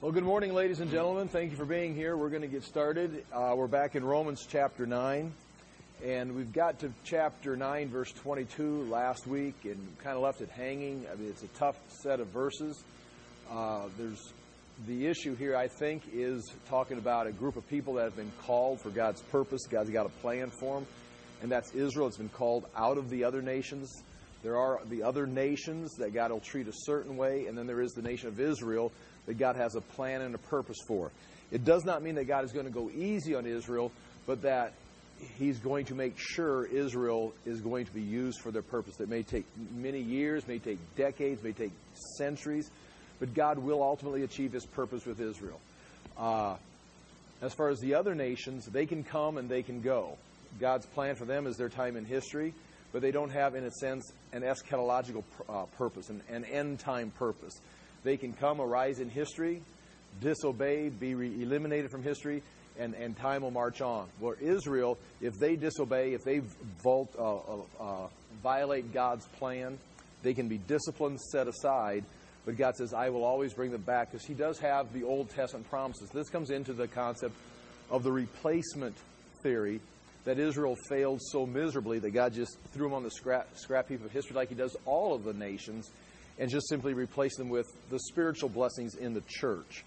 Well, good morning, ladies and gentlemen. Thank you for being here. We're going to get started. We're back in Romans chapter 9, and we've got to chapter 9, verse 22 last week, and kind of left it hanging. I mean, it's a tough set of verses. There's the issue here, I think, is talking about a group of people that have been called for God's purpose. God's got a plan for them, and that's Israel. It's been called out of the other nations. There are the other nations that God will treat a certain way, and then there is the nation of Israel that God has a plan and a purpose for. It does not mean that God is going to go easy on Israel, but that He's going to make sure Israel is going to be used for their purpose. That may take many years, may take decades, may take centuries, but God will ultimately achieve His purpose with Israel. As far as the other nations, they can come and they can go. God's plan for them is their time in history, but they don't have, in a sense, an eschatological purpose, an end-time purpose. They can come, arise in history, disobey, be eliminated from history, and time will march on. Where Israel, if they disobey, if they violate God's plan, they can be disciplined, set aside. But God says, I will always bring them back, because He does have the Old Testament promises. This comes into the concept of the replacement theory, that Israel failed so miserably that God just threw them on the scrap heap of history like He does all of the nations, and just simply replace them with the spiritual blessings in the church.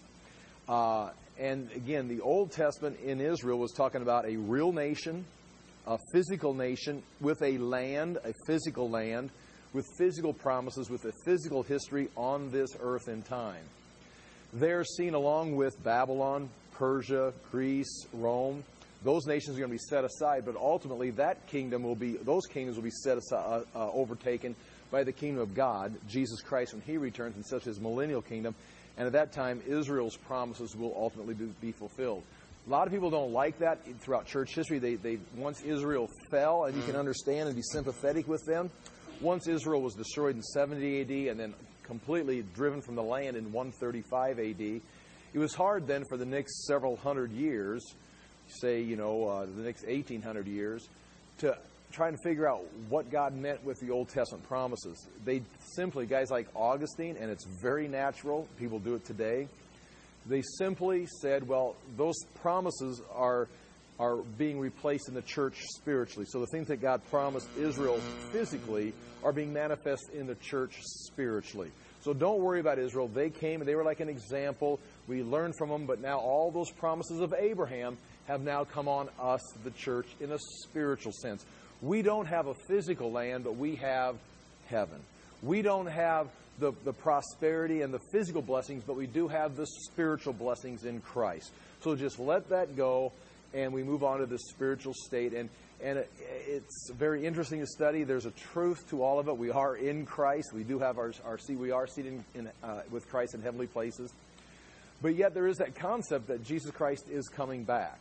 And again, the Old Testament in Israel was talking about a real nation, a physical nation with a land, a physical land, with physical promises, with a physical history on this earth and time. They're seen along with Babylon, Persia, Greece, Rome. Those nations are going to be set aside, but ultimately those kingdoms will be set aside, overtaken by the kingdom of God, Jesus Christ, when He returns in such His millennial kingdom. And at that time, Israel's promises will ultimately be fulfilled. A lot of people don't like that throughout church history. They once Israel fell, and you can understand and be sympathetic with them. Once Israel was destroyed in 70 A.D. and then completely driven from the land in 135 A.D., it was hard then for the next several hundred years, say, the next 1,800 years, to try and figure out what God meant with the Old Testament promises. They simply, guys like Augustine, and it's very natural, people do it today, they simply said, well, those promises are being replaced in the church spiritually. So the things that God promised Israel physically are being manifest in the church spiritually. So don't worry about Israel. They came and they were like an example. We learned from them, but now all those promises of Abraham have now come on us, the church, in a spiritual sense. We don't have a physical land, but we have heaven. We don't have the prosperity and the physical blessings, but we do have the spiritual blessings in Christ. So just let that go, and we move on to the spiritual state. And it's very interesting to study. There's a truth to all of it. We are in Christ. We do have we are seated with Christ in heavenly places. But yet there is that concept that Jesus Christ is coming back.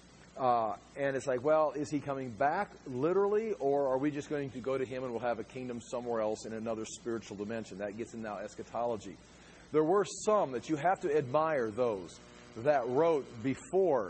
And it's like, well, is He coming back literally, or are we just going to go to Him and we'll have a kingdom somewhere else in another spiritual dimension? That gets in now eschatology. There were some that you have to admire, those that wrote before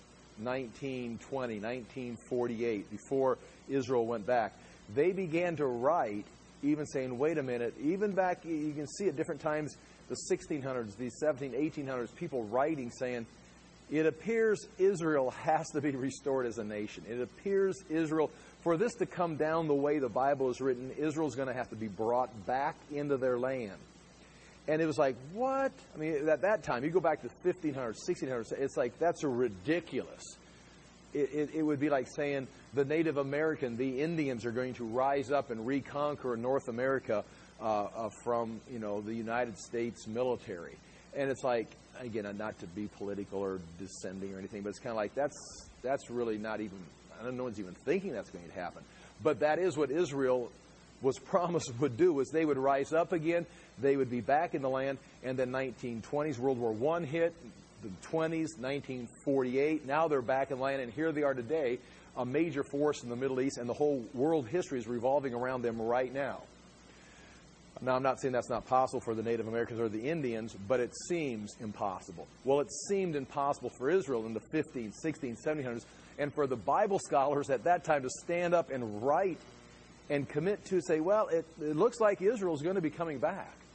1920, 1948, before Israel went back. They began to write, even saying, wait a minute, even back, you can see at different times, the 1600s, the 1800s, people writing saying, it appears Israel has to be restored as a nation. It appears Israel, for this to come down the way the Bible is written, Israel's going to have to be brought back into their land. And it was like, what? I mean, at that time, you go back to 1500s, 1600s, it's like, that's ridiculous. It would be like saying the Native American, the Indians are going to rise up and reconquer North America from, the United States military. And it's like, again, not to be political or descending or anything, but it's kind of like, that's really not even, I don't know, no one's even thinking that's going to happen. But that is what Israel was promised would do, was they would rise up again, they would be back in the land, and then 1920s, World War I hit, the 20s, 1948, now they're back in the land, and here they are today, a major force in the Middle East, and the whole world history is revolving around them right now. Now, I'm not saying that's not possible for the Native Americans or the Indians, but it seems impossible. Well, it seemed impossible for Israel in the 15th, 16th, 1700s, and for the Bible scholars at that time to stand up and write and commit to say, well, it looks like Israel's going to be coming back.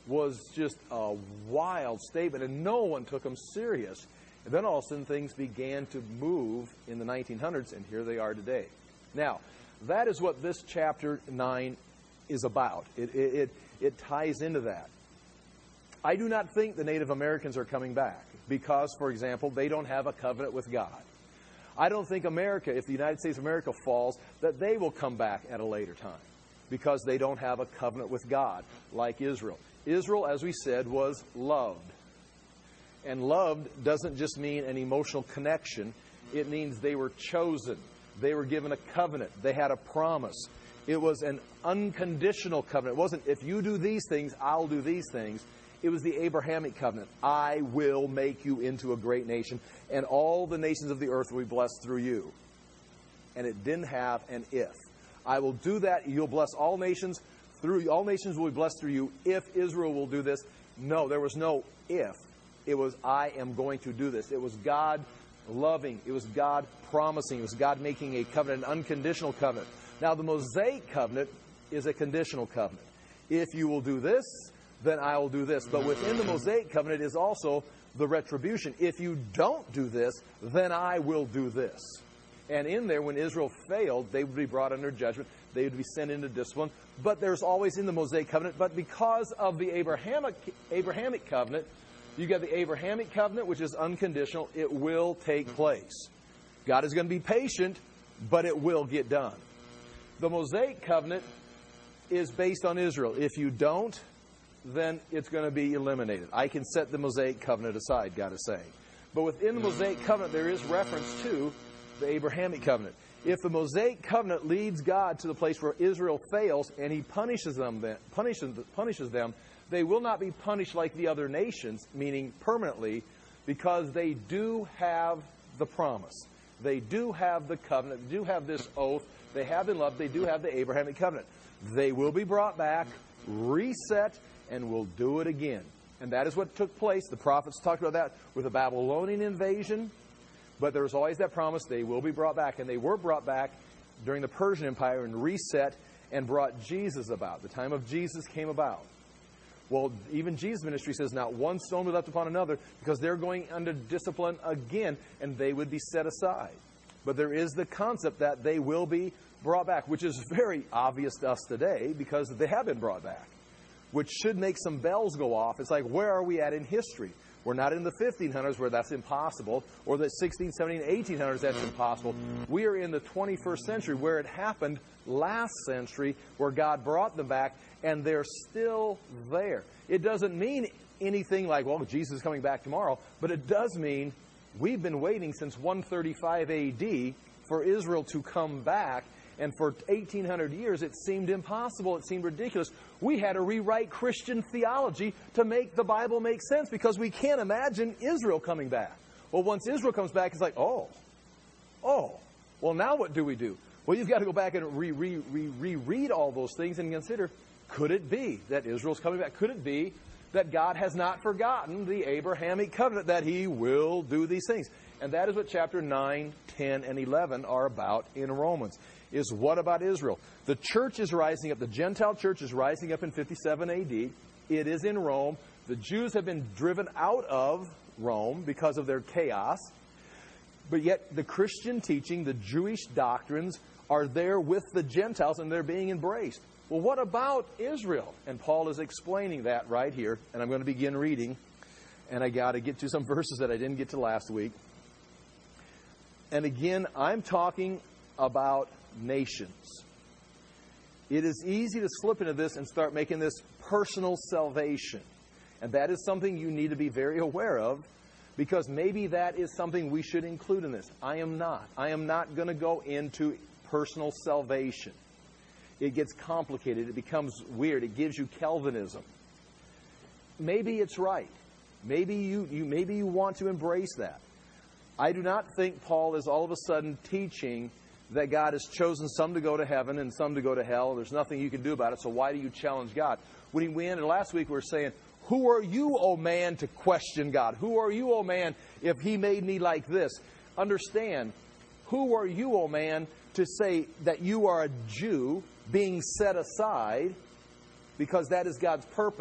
was just a wild statement, and no one took them serious. And then all of a sudden things began to move in the 1900s, and here they are today. Now, that is what this chapter 9 is about. It ties into that. I do not think the Native Americans are coming back because, for example, they don't have a covenant with God. I don't think America, if the United States of America falls, that they will come back at a later time because they don't have a covenant with God like Israel. Israel, as we said, was loved. And loved doesn't just mean an emotional connection. It means they were chosen. They were given a covenant. They had a promise. It was an unconditional covenant. It wasn't, if you do these things, I'll do these things. It was the Abrahamic covenant. I will make you into a great nation, and all the nations of the earth will be blessed through you. And it didn't have an if. I will do that. You'll bless all nations. All nations will be blessed through you if Israel will do this. No, there was no if. It was, I am going to do this. It was God loving. It was God promising. It was God making a covenant, an unconditional covenant. Now, the Mosaic covenant is a conditional covenant. If you will do this, then I will do this. But within the Mosaic covenant is also the retribution. If you don't do this, then I will do this. And in there, when Israel failed, they would be brought under judgment. They would be sent into discipline. But there's always in the Mosaic covenant. But because of the Abrahamic covenant, you got the Abrahamic covenant, which is unconditional. It will take place. God is going to be patient, but it will get done. The Mosaic covenant is based on Israel. If you don't, then it's going to be eliminated. I can set the Mosaic covenant aside, God is saying. But within the Mosaic covenant, there is reference to the Abrahamic covenant. If the Mosaic covenant leads God to the place where Israel fails and He punishes them, they will not be punished like the other nations, meaning permanently, because they do have the promise. They do have the covenant. They do have this oath. They have been loved. They do have the Abrahamic covenant. They will be brought back, reset, and will do it again. And that is what took place. The prophets talked about that with the Babylonian invasion. But there was always that promise they will be brought back. And they were brought back during the Persian Empire and reset and brought Jesus about. The time of Jesus came about. Well, even Jesus' ministry says not one stone was left upon another because they're going under discipline again and they would be set aside. But there is the concept that they will be brought back, which is very obvious to us today because they have been brought back, which should make some bells go off. It's like, where are we at in history? We're not in the 1500s where that's impossible, or the 16, 17, 1800s that's impossible. We are in the 21st century where it happened last century, where God brought them back, and they're still there. It doesn't mean anything like, well, Jesus is coming back tomorrow, but it does mean we've been waiting since 135 A.D. for Israel to come back, and for 1,800 years it seemed impossible, it seemed ridiculous. We had to rewrite Christian theology to make the Bible make sense because we can't imagine Israel coming back. Well, once Israel comes back, it's like, well, now what do we do? Well, you've got to go back and reread all those things and consider, could it be that Israel's coming back? Could it be that God has not forgotten the Abrahamic covenant, that He will do these things? And that is what chapter 9, 10, and 11 are about in Romans, is what about Israel? The church is rising up. The Gentile church is rising up in 57 A.D. It is in Rome. The Jews have been driven out of Rome because of their chaos. But yet the Christian teaching, the Jewish doctrines, are there with the Gentiles and they're being embraced. Well, what about Israel? And Paul is explaining that right here. And I'm going to begin reading. And I got to get to some verses that I didn't get to last week. And again, I'm talking about nations. It is easy to slip into this and start making this personal salvation. And that is something you need to be very aware of, because maybe that is something we should include in this. I am not. I am not going to go into personal salvation. It gets complicated. It becomes weird. It gives you Calvinism. Maybe it's right. Maybe you want to embrace that. I do not think Paul is all of a sudden teaching that God has chosen some to go to heaven and some to go to hell. There's nothing you can do about it, so why do you challenge God? When we ended last week, we were saying, who are you, O man, to question God? Who are you, O man, if He made me like this? Understand, who are you, O man, to say that you are a Jew being set aside, because that is God's purpose,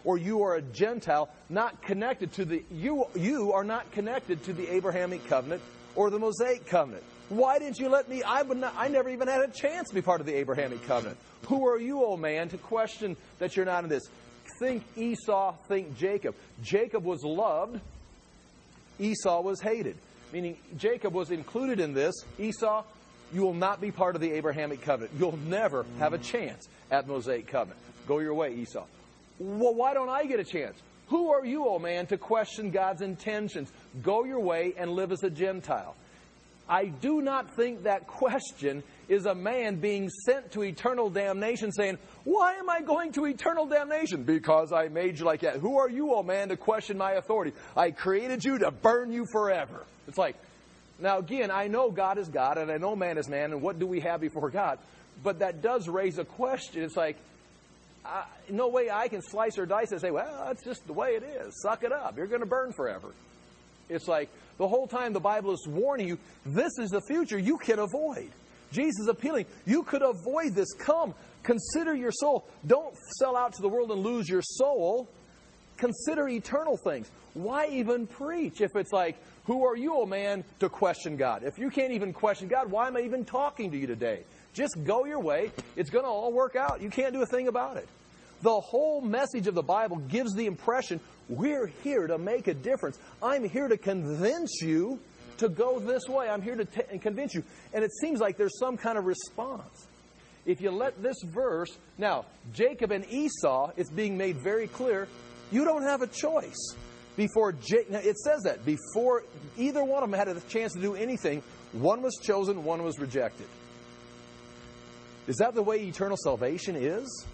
or you are a Gentile, not connected to the, you are not connected to the Abrahamic covenant or the Mosaic covenant. Why didn't you let me? I never even had a chance to be part of the Abrahamic covenant. Who are you, old man, to question that you're not in this? Think Esau, think Jacob. Jacob was loved. Esau was hated. Meaning Jacob was included in this. Esau, you will not be part of the Abrahamic covenant. You'll never have a chance at Mosaic covenant. Go your way, Esau. Well, why don't I get a chance? Who are you, old man, to question God's intentions? Go your way and live as a Gentile. I do not think that question is a man being sent to eternal damnation saying, why am I going to eternal damnation? Because I made you like that. Who are you, old man, to question my authority? I created you to burn you forever. It's like, now again, I know God is God and I know man is man, and what do we have before God? But that does raise a question. It's like, no way I can slice or dice and say, well, that's just the way it is. Suck it up. You're going to burn forever. It's like the whole time the Bible is warning you, this is the future you can avoid. Jesus is appealing. You could avoid this. Come, consider your soul. Don't sell out to the world and lose your soul. Consider eternal things. Why even preach if it's like, who are you, old man, to question God? If you can't even question God, why am I even talking to you today? Just go your way. It's going to all work out. You can't do a thing about it. The whole message of the Bible gives the impression we're here to make a difference. I'm here to convince you to go this way. I'm here to convince you. And it seems like there's some kind of response. If you let this verse... Now, Jacob and Esau, it's being made very clear, you don't have a choice. Now, it says that. Before either one of them had a chance to do anything, one was chosen, one was rejected. Is that the way eternal salvation is?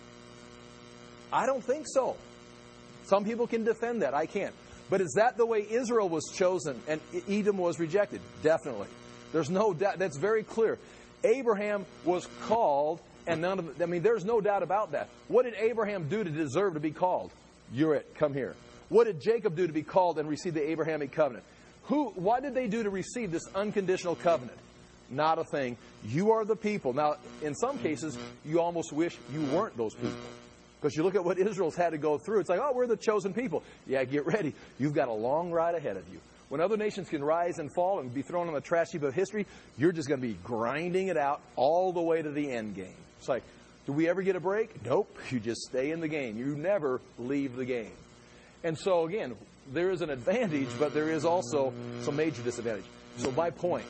I don't think so. Some people can defend that. I can't. But is that the way Israel was chosen and Edom was rejected? Definitely. There's no doubt. That's very clear. Abraham was called, and there's no doubt about that. What did Abraham do to deserve to be called? You're it. Come here. What did Jacob do to be called and receive the Abrahamic covenant? What did they do to receive this unconditional covenant? Not a thing. You are the people. Now, in some cases, you almost wish you weren't those people. Because you look at what Israel's had to go through. It's like, oh, we're the chosen people. Yeah, get ready. You've got a long ride ahead of you. When other nations can rise and fall and be thrown on the trash heap of history, you're just going to be grinding it out all the way to the end game. It's like, do we ever get a break? Nope. You just stay in the game. You never leave the game. And so, again, there is an advantage, but there is also some major disadvantage. So my point,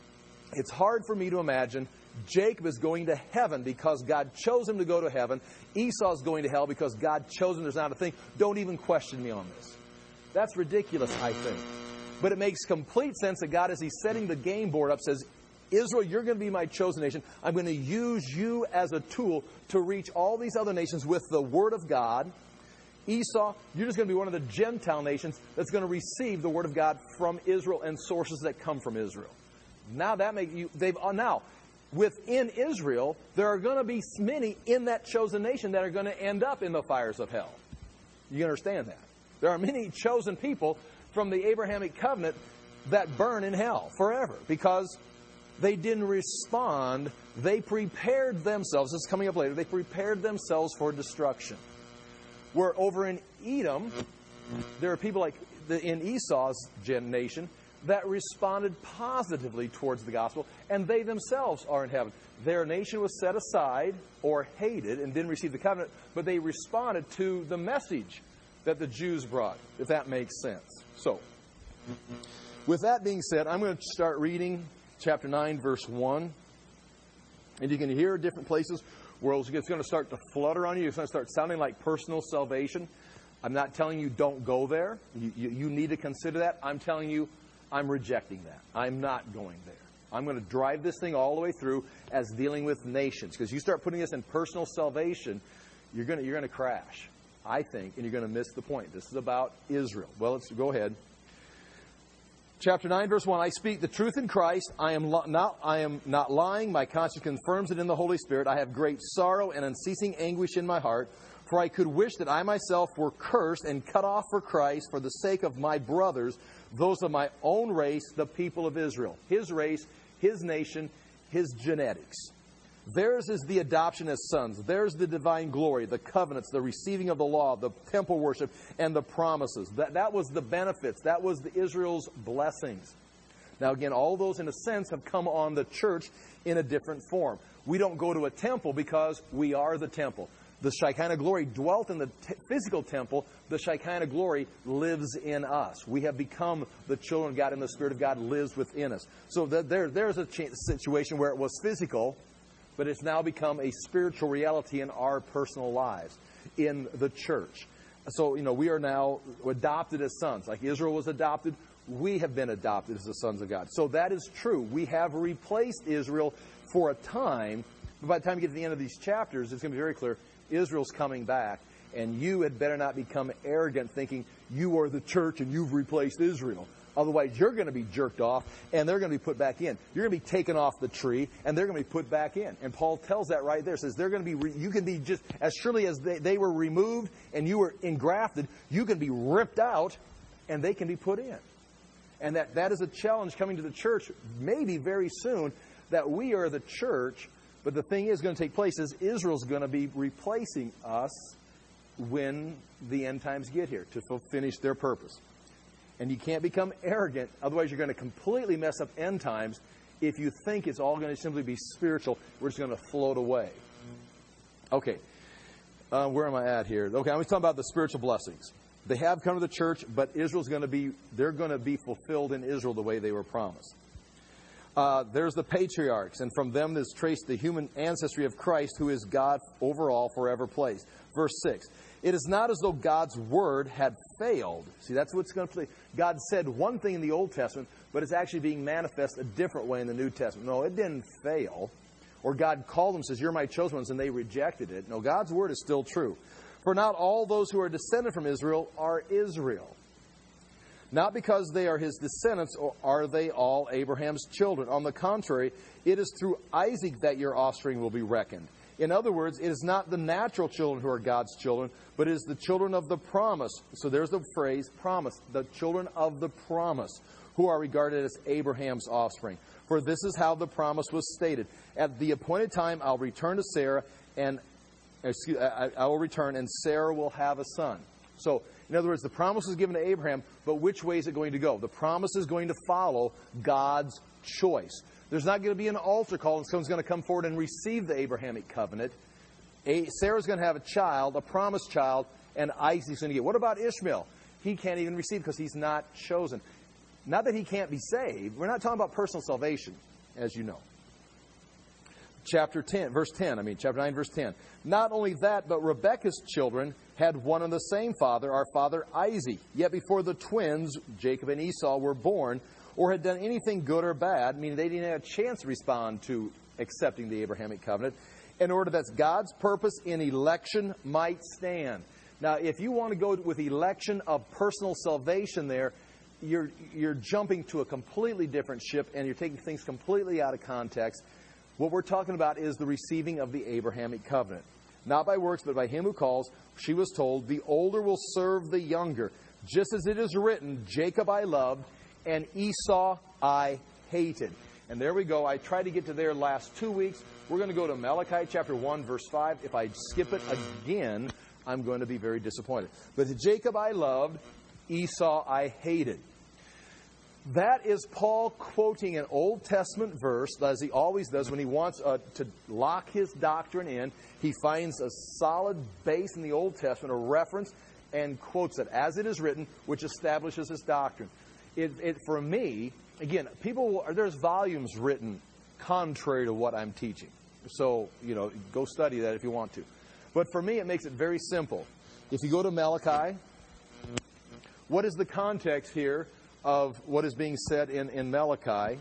it's hard for me to imagine Jacob is going to heaven because God chose him to go to heaven. Esau is going to hell because God chose him. There's not a thing. Don't even question me on this. That's ridiculous, I think. But it makes complete sense that God, as He's setting the game board up, says, Israel, you're going to be my chosen nation. I'm going to use you as a tool to reach all these other nations with the Word of God. Esau, you're just going to be one of the Gentile nations that's going to receive the Word of God from Israel and sources that come from Israel. Now that makes you... Now, within Israel, there are going to be many in that chosen nation that are going to end up in the fires of hell. You understand that? There are many chosen people from the Abrahamic covenant that burn in hell forever because they didn't respond. They prepared themselves. This is coming up later. They prepared themselves for destruction. Where over in Edom, there are people like in Esau's nation that responded positively towards the gospel, and they themselves are in heaven. Their nation was set aside or hated and didn't receive the covenant, but they responded to the message that the Jews brought, if that makes sense. So, with that being said, I'm going to start reading chapter 9, verse 1. And you can hear different places where it's going to start to flutter on you. It's going to start sounding like personal salvation. I'm not telling you don't go there. You need to consider that. I'm telling you I'm rejecting that. I'm not going there. I'm going to drive this thing all the way through as dealing with nations. Because you start putting this in personal salvation, you're going to crash, I think, and you're going to miss the point. This is about Israel. Well, let's go ahead. Chapter 9, verse 1, I speak the truth in Christ. I am not lying. My conscience confirms it in the Holy Spirit. I have great sorrow and unceasing anguish in my heart. For I could wish that I myself were cursed and cut off for Christ for the sake of my brothers, those of my own race, the people of Israel. His race, his nation, his genetics. Theirs is the adoption as sons. Theirs the divine glory, the covenants, the receiving of the law, the temple worship, and the promises. That was the benefits. That was Israel's blessings. Now again, all those in a sense have come on the church in a different form. We don't go to a temple because we are the temple. The Shekinah glory dwelt in the physical temple. The Shekinah glory lives in us. We have become the children of God, and the Spirit of God lives within us. So there's a situation where it was physical, but it's now become a spiritual reality in our personal lives, in the church. So, we are now adopted as sons. Like Israel was adopted, we have been adopted as the sons of God. So that is true. We have replaced Israel for a time. But by the time you get to the end of these chapters, it's going to be very clear, Israel's coming back. And you had better not become arrogant thinking you are the church and you've replaced Israel. Otherwise, you're going to be jerked off, and they're going to be put back in. You're going to be taken off the tree, and they're going to be put back in. And Paul tells that right there. Says they're going to be. You can be just as surely as they were removed and you were engrafted. You can be ripped out, and they can be put in. And that is a challenge coming to the church, maybe very soon. That we are the church, but the thing is going to take place is Israel's going to be replacing us when the end times get here to finish their purpose. And you can't become arrogant, otherwise you're going to completely mess up end times if you think it's all going to simply be spiritual. We're just going to float away. Okay, where am I at here? Okay, I was talking about the spiritual blessings. They have come to the church, but they're going to be fulfilled in Israel the way they were promised. There's the patriarchs, and from them is traced the human ancestry of Christ, who is God over all, forever placed. Verse 6. It is not as though God's word had failed. See, that's what's going to play. God said one thing in the Old Testament, but it's actually being manifest a different way in the New Testament. No, it didn't fail. Or God called them and says, you're my chosen ones, and they rejected it. No, God's word is still true. For not all those who are descended from Israel are Israel. Not because they are his descendants, or are they all Abraham's children. On the contrary, it is through Isaac that your offspring will be reckoned. In other words, it is not the natural children who are God's children, but it is the children of the promise. So there's the phrase, promise. The children of the promise, who are regarded as Abraham's offspring. For this is how the promise was stated. At the appointed time, I'll return to Sarah, and I will return, and Sarah will have a son. So, in other words, the promise was given to Abraham, but which way is it going to go? The promise is going to follow God's choice. There's not going to be an altar call and someone's going to come forward and receive the Abrahamic covenant. Sarah's going to have a child, a promised child, and Isaac's going to get. What about Ishmael? He can't even receive because he's not chosen. Not that he can't be saved. We're not talking about personal salvation, as you know. Chapter 9, verse 10. Not only that, but Rebekah's children had one and the same father, our father Isaac. Yet before the twins, Jacob and Esau, were born, or had done anything good or bad, meaning they didn't have a chance to respond to accepting the Abrahamic covenant, in order that God's purpose in election might stand. Now, if you want to go with election of personal salvation there, you're jumping to a completely different ship, and you're taking things completely out of context. What we're talking about is the receiving of the Abrahamic covenant. Not by works, but by him who calls. She was told, the older will serve the younger. Just as it is written, Jacob I loved, and Esau I hated. And there we go. I tried to get to there last 2 weeks. We're going to go to Malachi chapter 1, verse 5. If I skip it again, I'm going to be very disappointed. But to Jacob I loved, Esau I hated. That is Paul quoting an Old Testament verse, as he always does when he wants to lock his doctrine in. He finds a solid base in the Old Testament, a reference, and quotes it as it is written, which establishes his doctrine. For me, again, there's volumes written contrary to what I'm teaching. So, go study that if you want to. But for me, it makes it very simple. If you go to Malachi, what is the context here of what is being said in Malachi?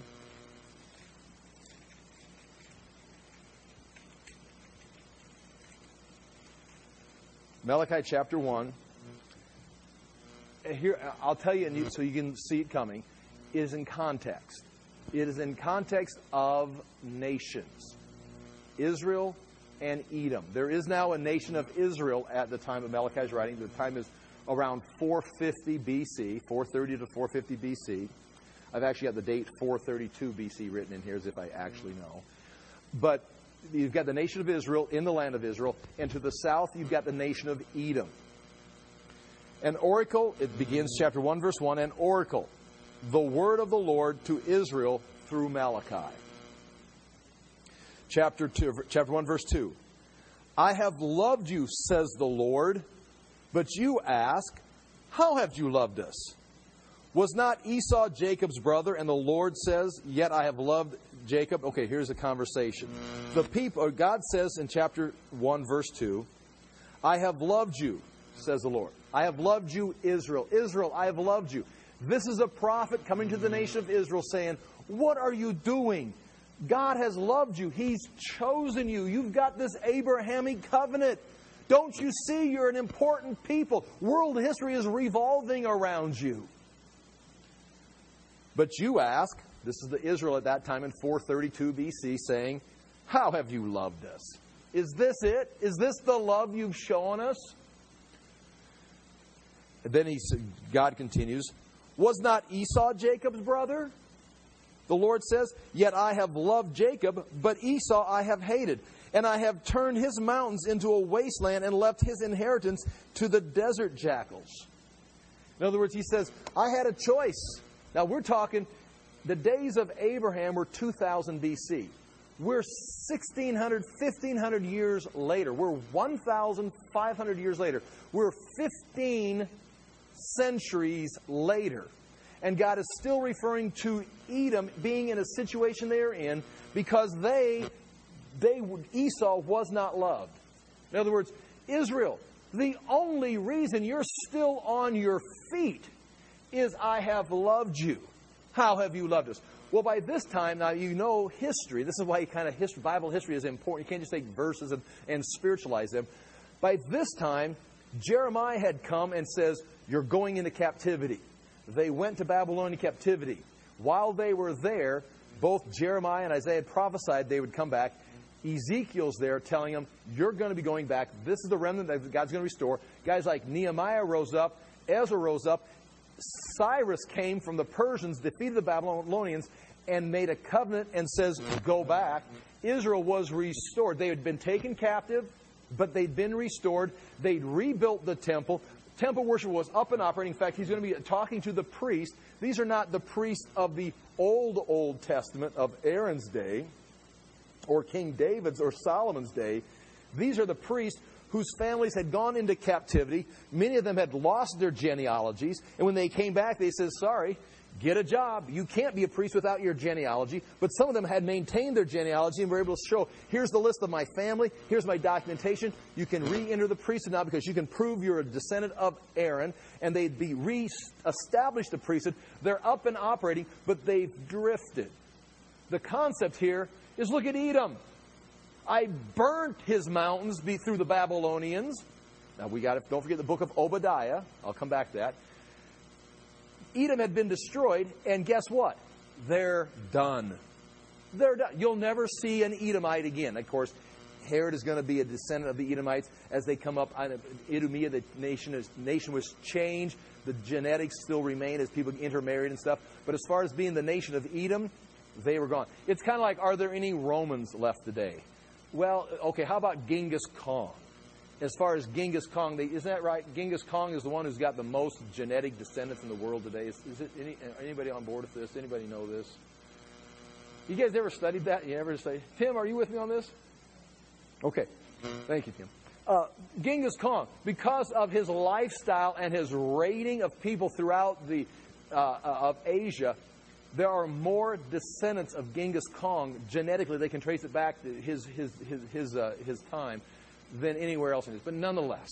Malachi chapter 1. Here, I'll tell you, so you can see it coming. It is in context. It is in context of nations. Israel and Edom. There is now a nation of Israel at the time of Malachi's writing. The time is around 450 BC, 430 to 450 BC. I've actually got the date 432 BC written in here as if I actually know. But you've got the nation of Israel in the land of Israel, and to the south you've got the nation of Edom. An oracle, it begins chapter 1, verse 1, an oracle, the word of the Lord to Israel through Malachi. Chapter 1, verse 2. I have loved you, says the Lord, but you ask, how have you loved us? Was not Esau Jacob's brother? And the Lord says, yet I have loved Jacob. Okay, here's the conversation. The people, God says in chapter 1, verse 2, I have loved you, says the Lord. I have loved you, Israel. Israel, I have loved you. This is a prophet coming to the nation of Israel saying, what are you doing? God has loved you. He's chosen you. You've got this Abrahamic covenant. Don't you see you're an important people? World history is revolving around you. But you ask, this is the Israel at that time in 432 BC saying, how have you loved us? Is this it? Is this the love you've shown us? And then God continues, was not Esau Jacob's brother? The Lord says, yet I have loved Jacob, but Esau I have hated. And I have turned his mountains into a wasteland and left his inheritance to the desert jackals. In other words, he says, I had a choice. Now we're talking, the days of Abraham were 2000 BC. We're 1,600, 1,500 years later. We're 1,500 years later. We're 15 centuries later. And God is still referring to Edom being in a situation they're in because Esau was not loved. In other words, Israel, the only reason you're still on your feet is I have loved you. How have you loved us? Well, by this time, now you know history. This is why Bible history is important. You can't just take verses and spiritualize them. By this time, Jeremiah had come and says, you're going into captivity. They went to Babylonian captivity. While they were there, both Jeremiah and Isaiah prophesied they would come back. Ezekiel's there telling them, you're going to be going back. This is the remnant that God's going to restore. Guys like Nehemiah rose up. Ezra rose up. Cyrus came from the Persians, defeated the Babylonians, and made a covenant and says, go back. Israel was restored. They had been taken captive, but they'd been restored. They'd rebuilt the temple. Temple worship was up and operating. In fact, he's going to be talking to the priest. These are not the priests of the Old Testament of Aaron's day or King David's or Solomon's day. These are the priests whose families had gone into captivity. Many of them had lost their genealogies. And when they came back, they said, sorry, get a job. You can't be a priest without your genealogy. But some of them had maintained their genealogy and were able to show, here's the list of my family. Here's my documentation. You can re-enter the priesthood now because you can prove you're a descendant of Aaron. And they'd be re-established the priesthood. They're up and operating, but they've drifted. The concept here is look at Edom. I burnt his mountains through the Babylonians. Now don't forget the book of Obadiah. I'll come back to that. Edom had been destroyed, and guess what? They're done. They're done. You'll never see an Edomite again. Of course, Herod is going to be a descendant of the Edomites as they come up. Idumea, the nation was changed. The genetics still remain as people intermarried and stuff. But as far as being the nation of Edom, they were gone. It's kind of like, are there any Romans left today? Well, okay, how about Genghis Khan? As far as Genghis Khan, isn't that right? Genghis Khan is the one who's got the most genetic descendants in the world today. Is it anybody on board with this? Anybody know this? You guys ever studied that? You ever say, Tim, are you with me on this? Okay. Thank you, Tim. Genghis Khan, because of his lifestyle and his raiding of people throughout of Asia, there are more descendants of Genghis Khan genetically. They can trace it back to his time than anywhere else in it. But nonetheless,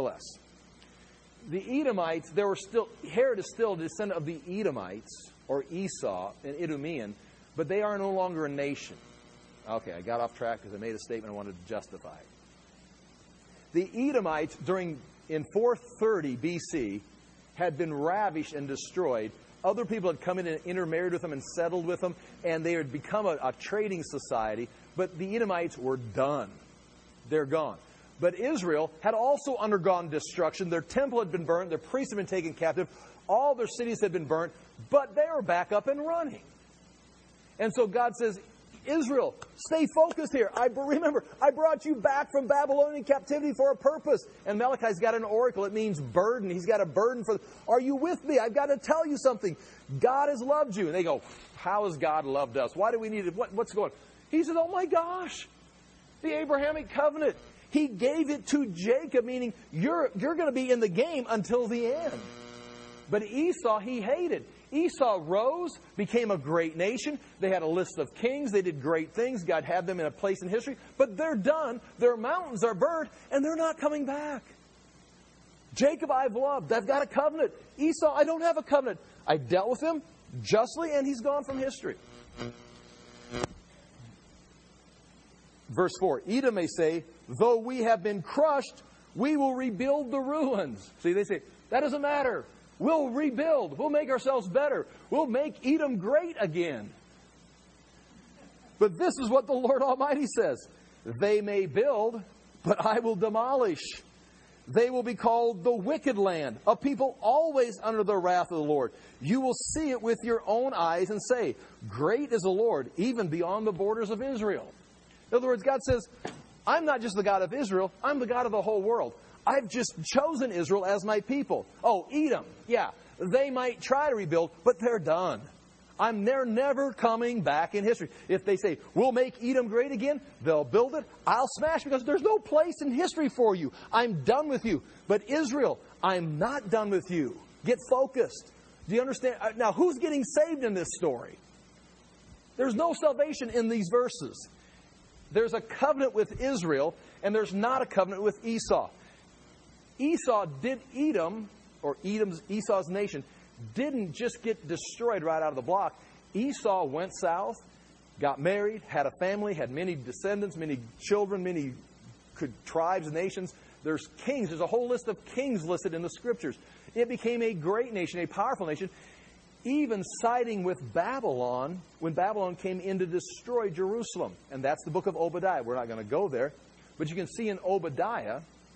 the Edomites, Herod is still a descendant of the Edomites, or Esau, an Idumean, but they are no longer a nation. Okay, I got off track because I made a statement I wanted to justify. The Edomites, in 430 BC, had been ravished and destroyed. Other people had come in and intermarried with them and settled with them, and they had become a trading society, but the Edomites were done. They're gone. But Israel had also undergone destruction. Their temple had been burnt. Their priests had been taken captive. All their cities had been burnt, but they were back up and running. And so God says, Israel, stay focused here. Remember, I brought you back from Babylonian captivity for a purpose. And Malachi's got an oracle. It means burden. He's got a burden for... Are you with me? I've got to tell you something. God has loved you. And they go, how has God loved us? Why do we need it? What's going on? He said, oh my gosh, the Abrahamic covenant. He gave it to Jacob, meaning you're going to be in the game until the end. But Esau, he hated. Esau rose, became a great nation. They had a list of kings. They did great things. God had them in a place in history. But they're done. Their mountains are burned, and they're not coming back. Jacob, I've loved. I've got a covenant. Esau, I don't have a covenant. I dealt with him justly, and he's gone from history. Verse 4, Edom may say, though we have been crushed, we will rebuild the ruins. See, they say, that doesn't matter. We'll rebuild. We'll make ourselves better. We'll make Edom great again. But this is what the Lord Almighty says. They may build, but I will demolish. They will be called the wicked land, a people always under the wrath of the Lord. You will see it with your own eyes and say, great is the Lord, even beyond the borders of Israel. In other words, God says, I'm not just the God of Israel, I'm the God of the whole world. I've just chosen Israel as my people. Oh, Edom, yeah, they might try to rebuild, but they're done. They're never coming back in history. If they say, we'll make Edom great again, they'll build it. I'll smash because there's no place in history for you. I'm done with you. But Israel, I'm not done with you. Get focused. Do you understand? Now, who's getting saved in this story? There's no salvation in these verses. There's a covenant with Israel, and there's not a covenant with Esau. Esau's nation, didn't just get destroyed right out of the block. Esau went south, got married, had a family, had many descendants, many children, many tribes and nations. There's kings. There's a whole list of kings listed in the Scriptures. It became a great nation, a powerful nation, even siding with Babylon when Babylon came in to destroy Jerusalem. And that's the book of Obadiah. We're not going to go there. But you can see in Obadiah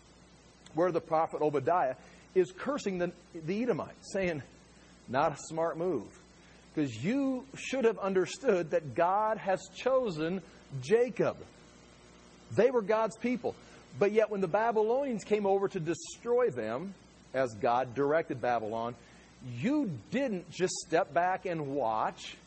where the prophet Obadiah is cursing the Edomites, saying, not a smart move. Because you should have understood that God has chosen Jacob. They were God's people. But yet when the Babylonians came over to destroy them, as God directed Babylon, you didn't just step back and watch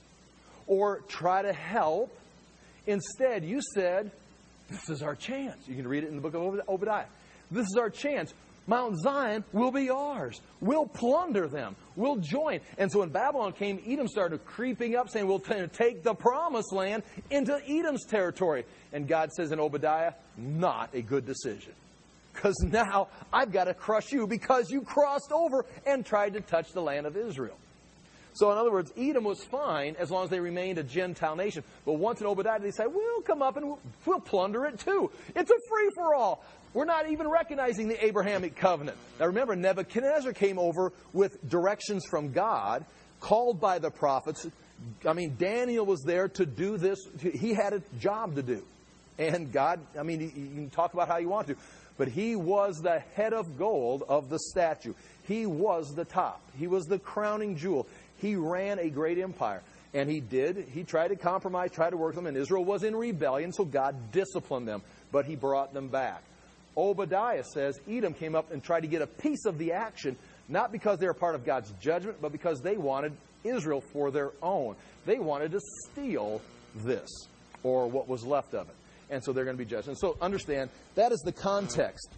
or try to help. Instead, you said, this is our chance. You can read it in the book of Obadiah. This is our chance. Mount Zion will be ours. We'll plunder them. We'll join. And so when Babylon came, Edom started creeping up, saying, we'll take the promised land into Edom's territory. And God says in Obadiah, not a good decision. Because now I've got to crush you because you crossed over and tried to touch the land of Israel. So in other words, Edom was fine as long as they remained a Gentile nation. But once in Obadiah, they say, we'll come up and we'll plunder it too. It's a free-for-all. We're not even recognizing the Abrahamic covenant. Now remember, Nebuchadnezzar came over with directions from God, called by the prophets. Daniel was there to do this. He had a job to do. And God, you can talk about how you want to, but he was the head of gold of the statue. He was the top. He was the crowning jewel. He ran a great empire. And he tried to compromise, tried to work them, and Israel was in rebellion, so God disciplined them. But he brought them back. Obadiah says Edom came up and tried to get a piece of the action, not because they were part of God's judgment, but because they wanted Israel for their own. They wanted to steal this, or what was left of it. And so they're going to be judged. And so understand, that is the context.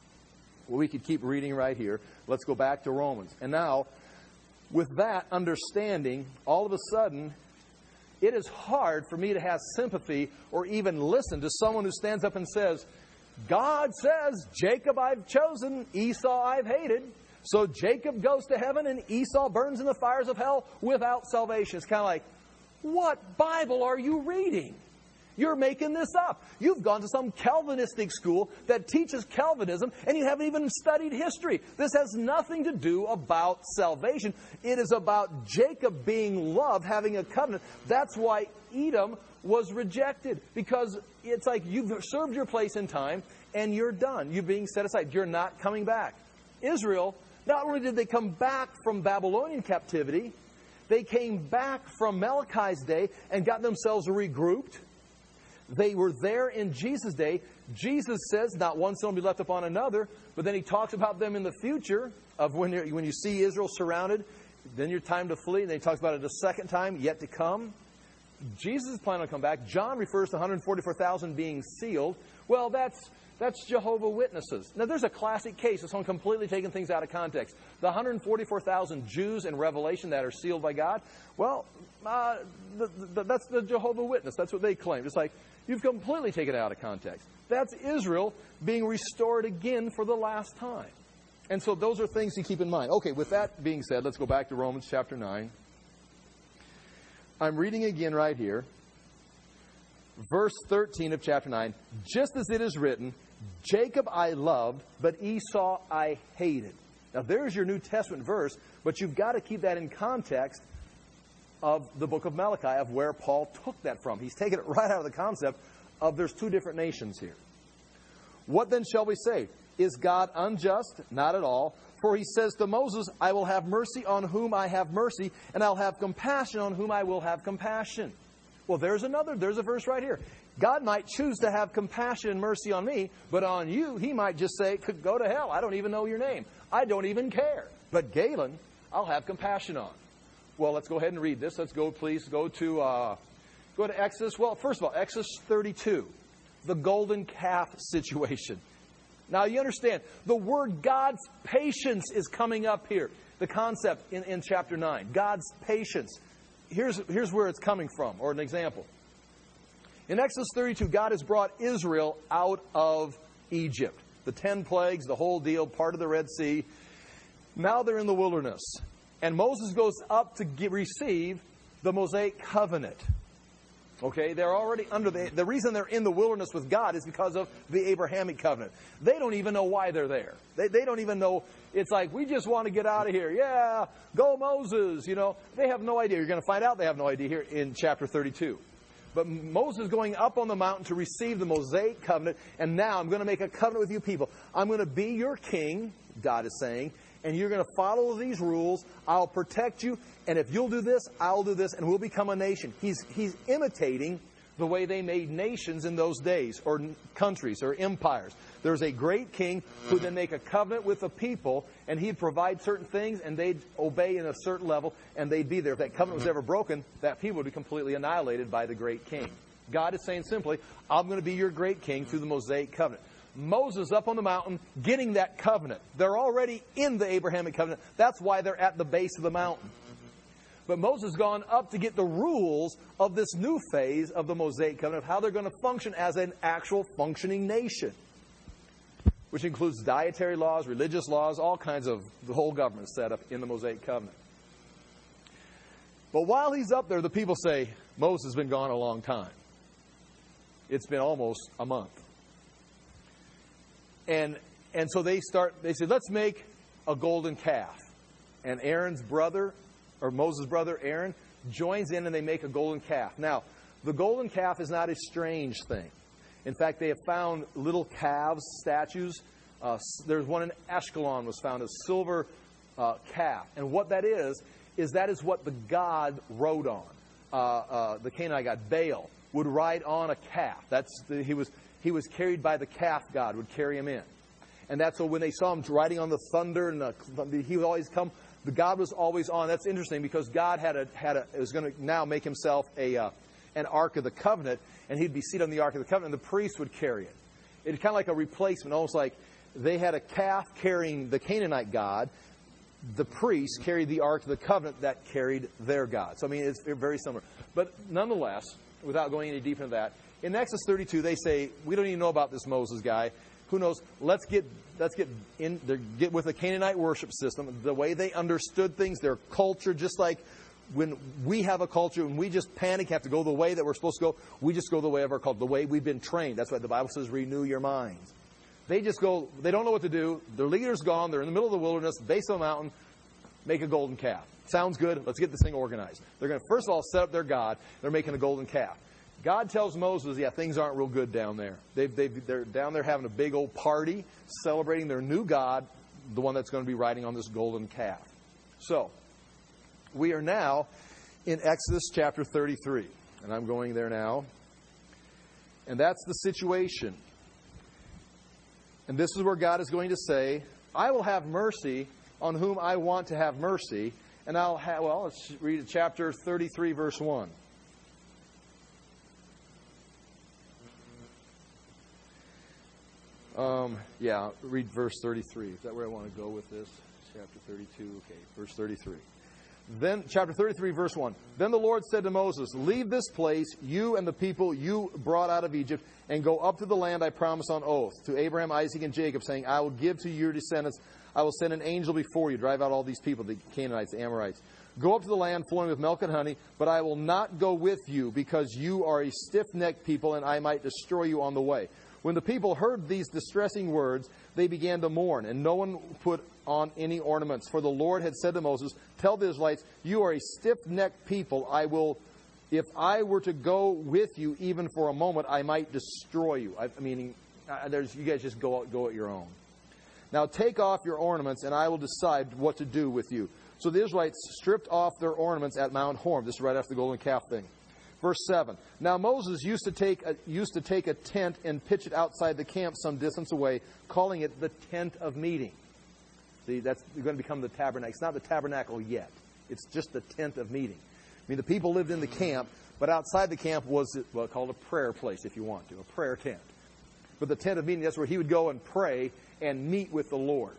Well, we could keep reading right here. Let's go back to Romans. And now, with that understanding, all of a sudden, it is hard for me to have sympathy or even listen to someone who stands up and says, God says, Jacob I've chosen, Esau I've hated. So Jacob goes to heaven and Esau burns in the fires of hell without salvation. It's kind of like, what Bible are you reading? You're making this up. You've gone to some Calvinistic school that teaches Calvinism, and you haven't even studied history. This has nothing to do about salvation. It is about Jacob being loved, having a covenant. That's why Edom was rejected, because it's like you've served your place in time, and you're done. You're being set aside. You're not coming back. Israel, not only did they come back from Babylonian captivity, they came back from Malachi's day and got themselves regrouped. They were there in Jesus' day. Jesus says not one stone will be left upon another, but then he talks about them in the future of when you see Israel surrounded, then your time to flee. And then he talks about it a second time, yet to come. Jesus is planning to come back. John refers to 144,000 being sealed. Well, that's Jehovah's Witnesses. Now, there's a classic case of someone completely taking things out of context. The 144,000 Jews in Revelation that are sealed by God, well, that's the Jehovah's Witness. That's what they claim. It's like, you've completely taken it out of context. That's Israel being restored again for the last time. And so those are things to keep in mind. Okay, with that being said, let's go back to Romans chapter 9. I'm reading again right here. Verse 13 of chapter 9. Just as it is written, Jacob I loved, but Esau I hated. Now there's your New Testament verse, but you've got to keep that in context of the book of Malachi, of where Paul took that from. He's taken it right out of the concept of there's two different nations here. What then shall we say? Is God unjust? Not at all. For he says to Moses, I will have mercy on whom I have mercy, and I'll have compassion on whom I will have compassion. Well, there's a verse right here. God might choose to have compassion and mercy on me, but on you, he might just say, go to hell. I don't even know your name. I don't even care. But Galen, I'll have compassion on. Well, let's go ahead and read this. Let's go, please, go to Exodus. Well, first of all, Exodus 32, the golden calf situation. Now, you understand, the word God's patience is coming up here. The concept in chapter 9, God's patience. Here's where it's coming from, or an example. In Exodus 32, God has brought Israel out of Egypt. The 10 plagues, the whole deal, part of the Red Sea. Now they're in the wilderness. And Moses goes up to receive the Mosaic covenant. Okay, they're already under the reason they're in the wilderness with God is because of the Abrahamic covenant. They don't even know why they're there. They don't even know. It's like, we just want to get out of here. Yeah, go Moses. You know, they have no idea. You're going to find out they have no idea here in chapter 32. But Moses going up on the mountain to receive the Mosaic covenant, and now I'm going to make a covenant with you people. I'm going to be your king, God is saying, and you're going to follow these rules. I'll protect you, and if you'll do this, I'll do this, and we'll become a nation. He's imitating the way they made nations in those days, or countries, or empires. There's a great king who then make a covenant with the people, and he'd provide certain things, and they'd obey in a certain level, and they'd be there. If that covenant was ever broken, that people would be completely annihilated by the great king. God is saying simply, I'm going to be your great king through the Mosaic covenant. Moses up on the mountain getting that covenant. They're already in the Abrahamic covenant. That's why they're at the base of the mountain. But Moses has gone up to get the rules of this new phase of the Mosaic covenant, of how they're going to function as an actual functioning nation, which includes dietary laws, religious laws, all kinds of the whole government set up in the Mosaic covenant. But while he's up there, the people say, Moses has been gone a long time. It's been almost a month. And so they said, let's make a golden calf. And Aaron's brother, or Moses' brother Aaron, joins in and they make a golden calf. Now, the golden calf is not a strange thing. In fact, they have found little calves, statues. There's one in Ashkelon was found, a silver calf. And what that is what the god rode on. The Canaanite god, Baal, would ride on a calf. He was carried by the calf god, would carry him in. And that's so when they saw him riding on the thunder, and he would always come. The God was always on. That's interesting because God was going to now make himself an Ark of the Covenant, and he'd be seated on the Ark of the Covenant, and the priest would carry it. It's kind of like a replacement, almost like they had a calf carrying the Canaanite god. The priest carried the Ark of the Covenant that carried their God. So, I mean, it's very similar. But nonetheless, without going any deeper into that, in Exodus 32, they say, we don't even know about this Moses guy. Who knows? Let's get with the Canaanite worship system, the way they understood things, their culture, just like when we have a culture and we just panic, have to go the way that we're supposed to go, we just go the way of our culture, the way we've been trained. That's why the Bible says, renew your minds. They just go, they don't know what to do. Their leader's gone. They're in the middle of the wilderness, base of the mountain, make a golden calf. Sounds good. Let's get this thing organized. They're going to, first of all, set up their God. They're making a golden calf. God tells Moses, yeah, things aren't real good down there. They're down there having a big old party, celebrating their new God, the one that's going to be riding on this golden calf. So, we are now in Exodus chapter 33. And I'm going there now. And that's the situation. And this is where God is going to say, I will have mercy on whom I want to have mercy. And I'll have, well, let's read chapter 33, verse 1. Read verse 33. Is that where I want to go with this? Chapter 32. Okay, verse 33. Then, chapter 33, verse 1. Then the Lord said to Moses, leave this place, you and the people you brought out of Egypt, and go up to the land I promised on oath to Abraham, Isaac, and Jacob, saying, I will give to your descendants, I will send an angel before you, drive out all these people, the Canaanites, the Amorites. Go up to the land flowing with milk and honey, but I will not go with you, because you are a stiff-necked people, and I might destroy you on the way. When the people heard these distressing words, they began to mourn, and no one put on any ornaments. For the Lord had said to Moses, tell the Israelites, you are a stiff-necked people. If I were to go with you even for a moment, I might destroy you. You guys just go at your own. Now take off your ornaments, and I will decide what to do with you. So the Israelites stripped off their ornaments at Mount Horeb. This is right after the golden calf thing. Verse 7. Now Moses used to take a tent and pitch it outside the camp some distance away, calling it the tent of meeting. See, that's going to become the tabernacle. It's not the tabernacle yet. It's just the tent of meeting. The people lived in the camp, but outside the camp was called a prayer place, if you want to, a prayer tent. But the tent of meeting, that's where he would go and pray and meet with the Lord.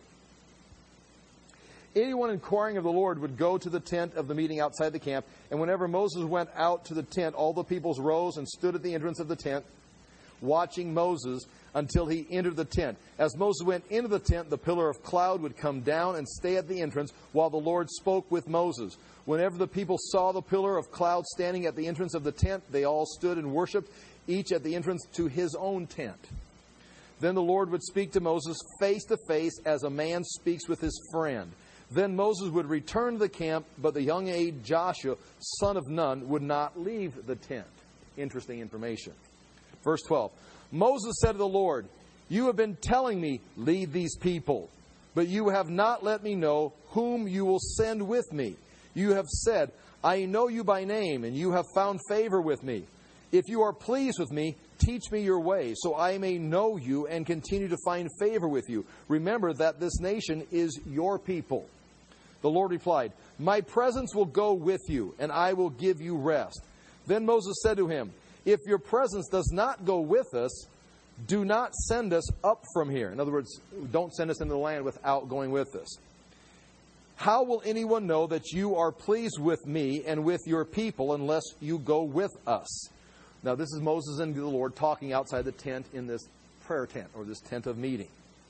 Anyone inquiring of the Lord would go to the tent of the meeting outside the camp, and whenever Moses went out to the tent, all the peoples rose and stood at the entrance of the tent, watching Moses until he entered the tent. As Moses went into the tent, the pillar of cloud would come down and stay at the entrance while the Lord spoke with Moses. Whenever the people saw the pillar of cloud standing at the entrance of the tent, they all stood and worshipped, each at the entrance to his own tent. Then the Lord would speak to Moses face to face as a man speaks with his friend. Then Moses would return to the camp, but the young aide Joshua, son of Nun, would not leave the tent. Interesting information. Verse 12. Moses said to the Lord, you have been telling me, lead these people, but you have not let me know whom you will send with me. You have said, I know you by name, and you have found favor with me. If you are pleased with me, teach me your way, so I may know you and continue to find favor with you. Remember that this nation is your people. The Lord replied, my presence will go with you, and I will give you rest. Then Moses said to him, if your presence does not go with us, do not send us up from here. In other words, don't send us into the land without going with us. How will anyone know that you are pleased with me and with your people unless you go with us? Now, this is Moses and the Lord talking outside the tent in this prayer tent, or this tent of meeting.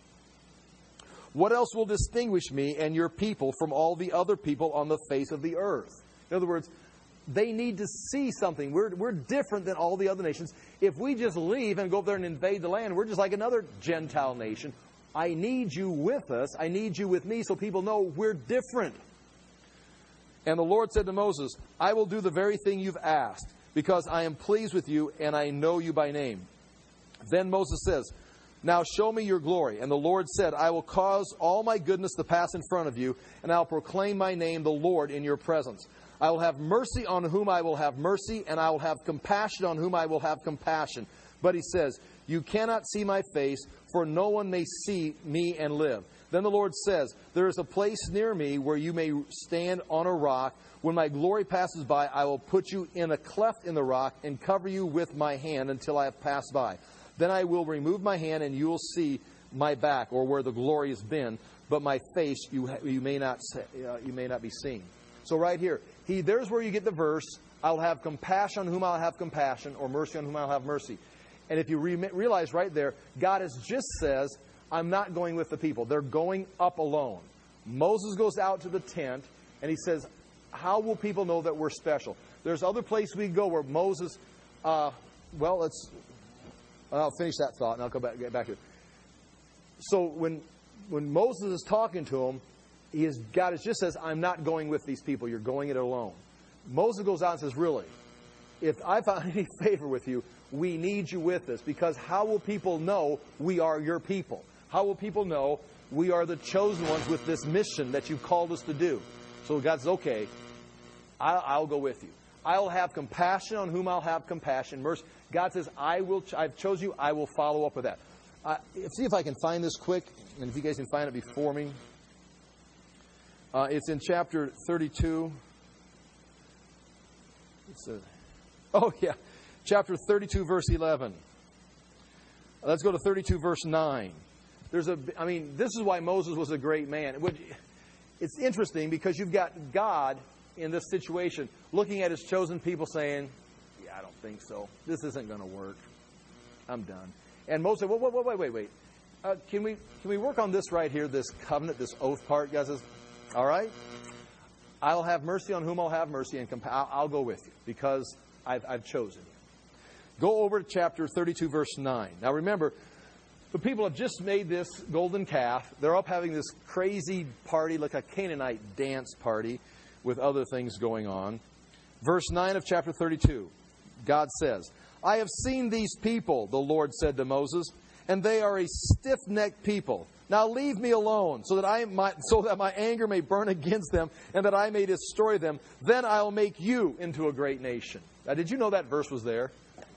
What else will distinguish me and your people from all the other people on the face of the earth? In other words, they need to see something. We're different than all the other nations. If we just leave and go up there and invade the land, we're just like another Gentile nation. I need you with us. I need you with me so people know we're different. And the Lord said to Moses, I will do the very thing you've asked, because I am pleased with you and I know you by name. Then Moses says, now show me your glory. And the Lord said, I will cause all my goodness to pass in front of you, and I'll proclaim my name, the Lord, in your presence. I will have mercy on whom I will have mercy, and I will have compassion on whom I will have compassion. But he says, you cannot see my face, for no one may see me and live. Then the Lord says, there is a place near me where you may stand on a rock. When my glory passes by, I will put you in a cleft in the rock and cover you with my hand until I have passed by. Then I will remove my hand, and you will see my back, or where the glory has been, but my face you may not be seen. So right here, there's where you get the verse, I'll have compassion on whom I'll have compassion, or mercy on whom I'll have mercy. And if you realize right there, God has just says, I'm not going with the people. They're going up alone. Moses goes out to the tent, and he says, how will people know that we're special? There's other places we go where Moses, I'll finish that thought, and I'll get back to it. So when Moses is talking to him, God just says, I'm not going with these people. You're going it alone. Moses goes out and says, really, if I find any favor with you, we need you with us, because how will people know we are your people? How will people know we are the chosen ones with this mission that you've called us to do? So God says, okay, I'll go with you. I'll have compassion on whom I'll have compassion. Mercy. God says, I've chosen you. I will follow up with that. See if I can find this quick, and if you guys can find it before me. It's in chapter 32. Chapter 32, verse 11. Let's go to 32, verse 9. This is why Moses was a great man. It's interesting because you've got God in this situation looking at his chosen people saying, yeah, I don't think so. This isn't going to work. I'm done. And Moses said, wait. Can we work on this right here, this covenant, this oath part? God says, all right, I'll have mercy on whom I'll have mercy, and I'll go with you because I've chosen you. Go over to chapter 32, verse 9. Now remember, the people have just made this golden calf. They're up having this crazy party, like a Canaanite dance party with other things going on. Verse 9 of chapter 32, God says, I have seen these people, the Lord said to Moses, and they are a stiff-necked people. Now leave me alone, so that my anger may burn against them, and that I may destroy them. Then I'll make you into a great nation. Now, did you know that verse was there?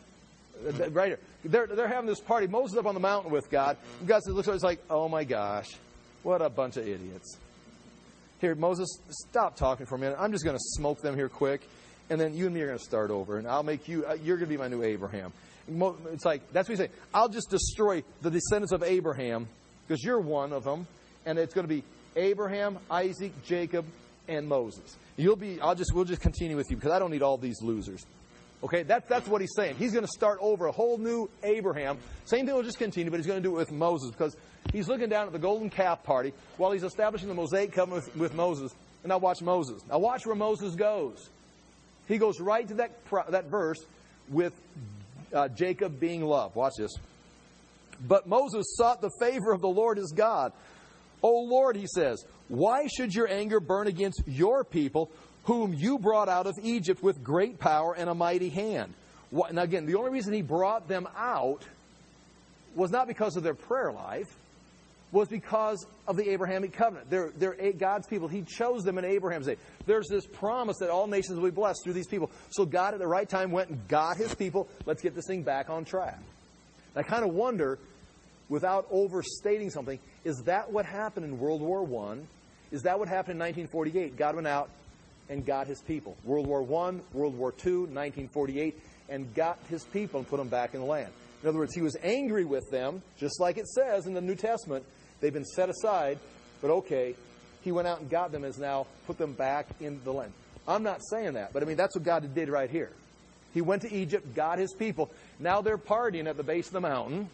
Right here. They're having this party. Moses up on the mountain with God. And God says, looks at it, it's like, oh my gosh, what a bunch of idiots. Here, Moses, stop talking for a minute. I'm just going to smoke them here quick. And then you and me are going to start over. And I'll make you, you're going to be my new Abraham. It's like, that's what he's saying. I'll just destroy the descendants of Abraham because you're one of them. And it's going to be Abraham, Isaac, Jacob, and Moses. We'll just continue with you because I don't need all these losers. Okay, that's what he's saying. He's going to start over a whole new Abraham. Same thing will just continue, but he's going to do it with Moses because he's looking down at the golden calf party while he's establishing the Mosaic covenant with Moses. And now watch Moses. Now watch where Moses goes. He goes right to that verse with Jacob being loved. Watch this. But Moses sought the favor of the Lord his God. O Lord, he says, why should your anger burn against your people, whom you brought out of Egypt with great power and a mighty hand? Now again, the only reason he brought them out was not because of their prayer life, was because of the Abrahamic covenant. They're God's people. He chose them in Abraham's day. There's this promise that all nations will be blessed through these people. So God at the right time went and got his people. Let's get this thing back on track. And I kind of wonder, without overstating something, is that what happened in World War I? Is that what happened in 1948? God went out and got his people. World War I, World War II, 1948, and got his people and put them back in the land. In other words, he was angry with them, just like it says in the New Testament. They've been set aside, but okay, he went out and got them and has now put them back in the land. I'm not saying that, but that's what God did right here. He went to Egypt, got his people. Now they're partying at the base of the mountain.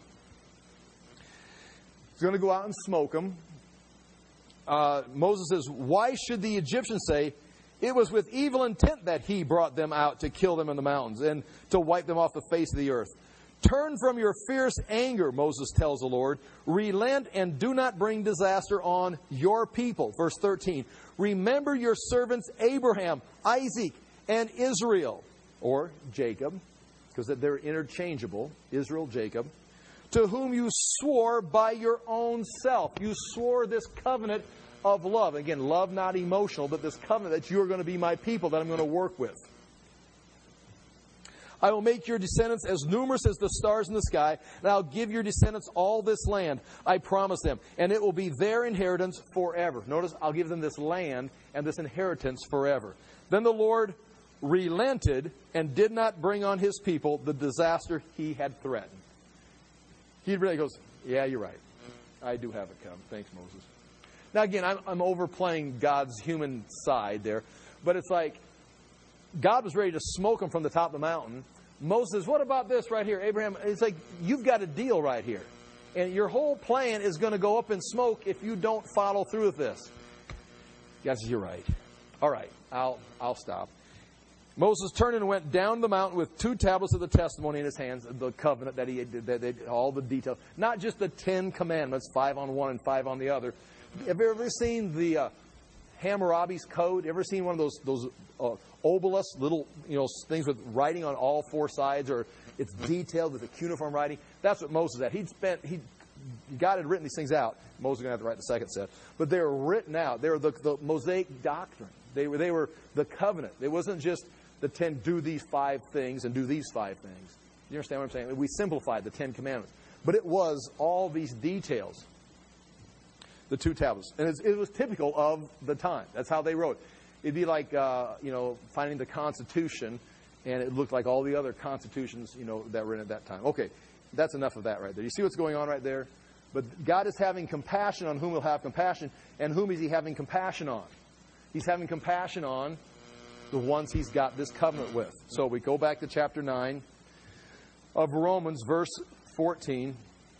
He's going to go out and smoke them. Moses says, why should the Egyptians say, it was with evil intent that he brought them out to kill them in the mountains and to wipe them off the face of the earth? Turn from your fierce anger, Moses tells the Lord. Relent and do not bring disaster on your people. Verse 13. Remember your servants Abraham, Isaac, and Israel, or Jacob, because they're interchangeable, Israel, Jacob, to whom you swore by your own self. You swore this covenant of love. Again, love not emotional, but this covenant that you are going to be my people, that I'm going to work with. I will make your descendants as numerous as the stars in the sky, and I'll give your descendants all this land. I promise them, and it will be their inheritance forever. Notice, I'll give them this land and this inheritance forever. Then the Lord relented and did not bring on his people the disaster he had threatened. He really goes, yeah, you're right. I do have it come. Thanks, Moses. Now, again, I'm overplaying God's human side there, but it's like God was ready to smoke them from the top of the mountain. Moses says, what about this right here? Abraham, it's like, you've got a deal right here. And your whole plan is going to go up in smoke if you don't follow through with this. God says, you're right. All right, I'll stop. Moses turned and went down the mountain with 2 tablets of the testimony in his hands, the covenant that he had, all the details. Not just the 10 commandments, 5 on one and 5 on the other. Have you ever seen the Hammurabi's Code? Ever seen one of those obelisks, little things with writing on all 4 sides, or it's detailed with a cuneiform writing? That's what Moses had. God had written these things out. Moses is going to have to write the second set. But they were written out. They were the Mosaic doctrine. They were the covenant. It wasn't just the 10, do these 5 things and do these 5 things. You understand what I'm saying? We simplified the 10 commandments. But it was all these details. The 2 tablets. And it was typical of the time. That's how they wrote. It'd be like, finding the Constitution, and it looked like all the other constitutions, that were in at that time. Okay, that's enough of that right there. You see what's going on right there? But God is having compassion on whom He'll have compassion. And whom is He having compassion on? He's having compassion on the ones He's got this covenant with. So we go back to chapter 9 of Romans, verse 14.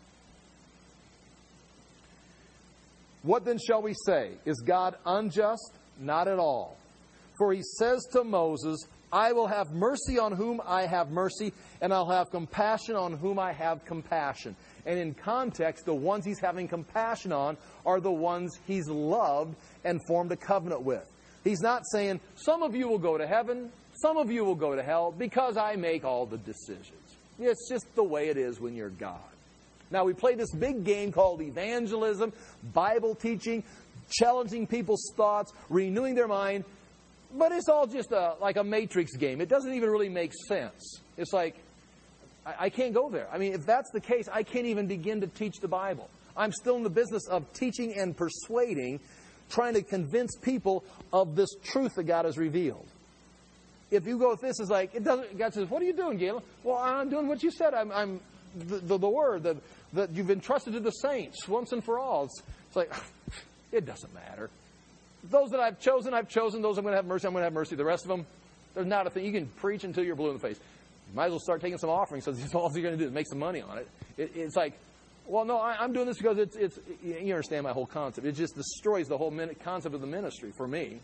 What then shall we say? Is God unjust? Not at all. For He says to Moses, I will have mercy on whom I have mercy, and I'll have compassion on whom I have compassion. And in context, the ones He's having compassion on are the ones He's loved and formed a covenant with. He's not saying, some of you will go to heaven, some of you will go to hell, because I make all the decisions. It's just the way it is when you're God. Now, we play this big game called evangelism, Bible teaching, challenging people's thoughts, renewing their mind. But it's all just like a matrix game. It doesn't even really make sense. It's like, I can't go there. I mean, if that's the case, I can't even begin to teach the Bible. I'm still in the business of teaching and persuading, trying to convince people of this truth that God has revealed. If you go with this, it's like, it doesn't. God says, what are you doing, Galen? Well, I'm doing what you said. I'm the word that you've entrusted to the saints once and for all. It's like, it doesn't matter. Those that I've chosen. Those I'm going to have mercy, I'm going to have mercy. The rest of them, there's not a thing. You can preach until you're blue in the face. You might as well start taking some offerings, so that's all you're going to do is make some money on it. It's like, well, no, I'm doing this because it's you understand my whole concept. It just destroys the whole concept of the ministry for me,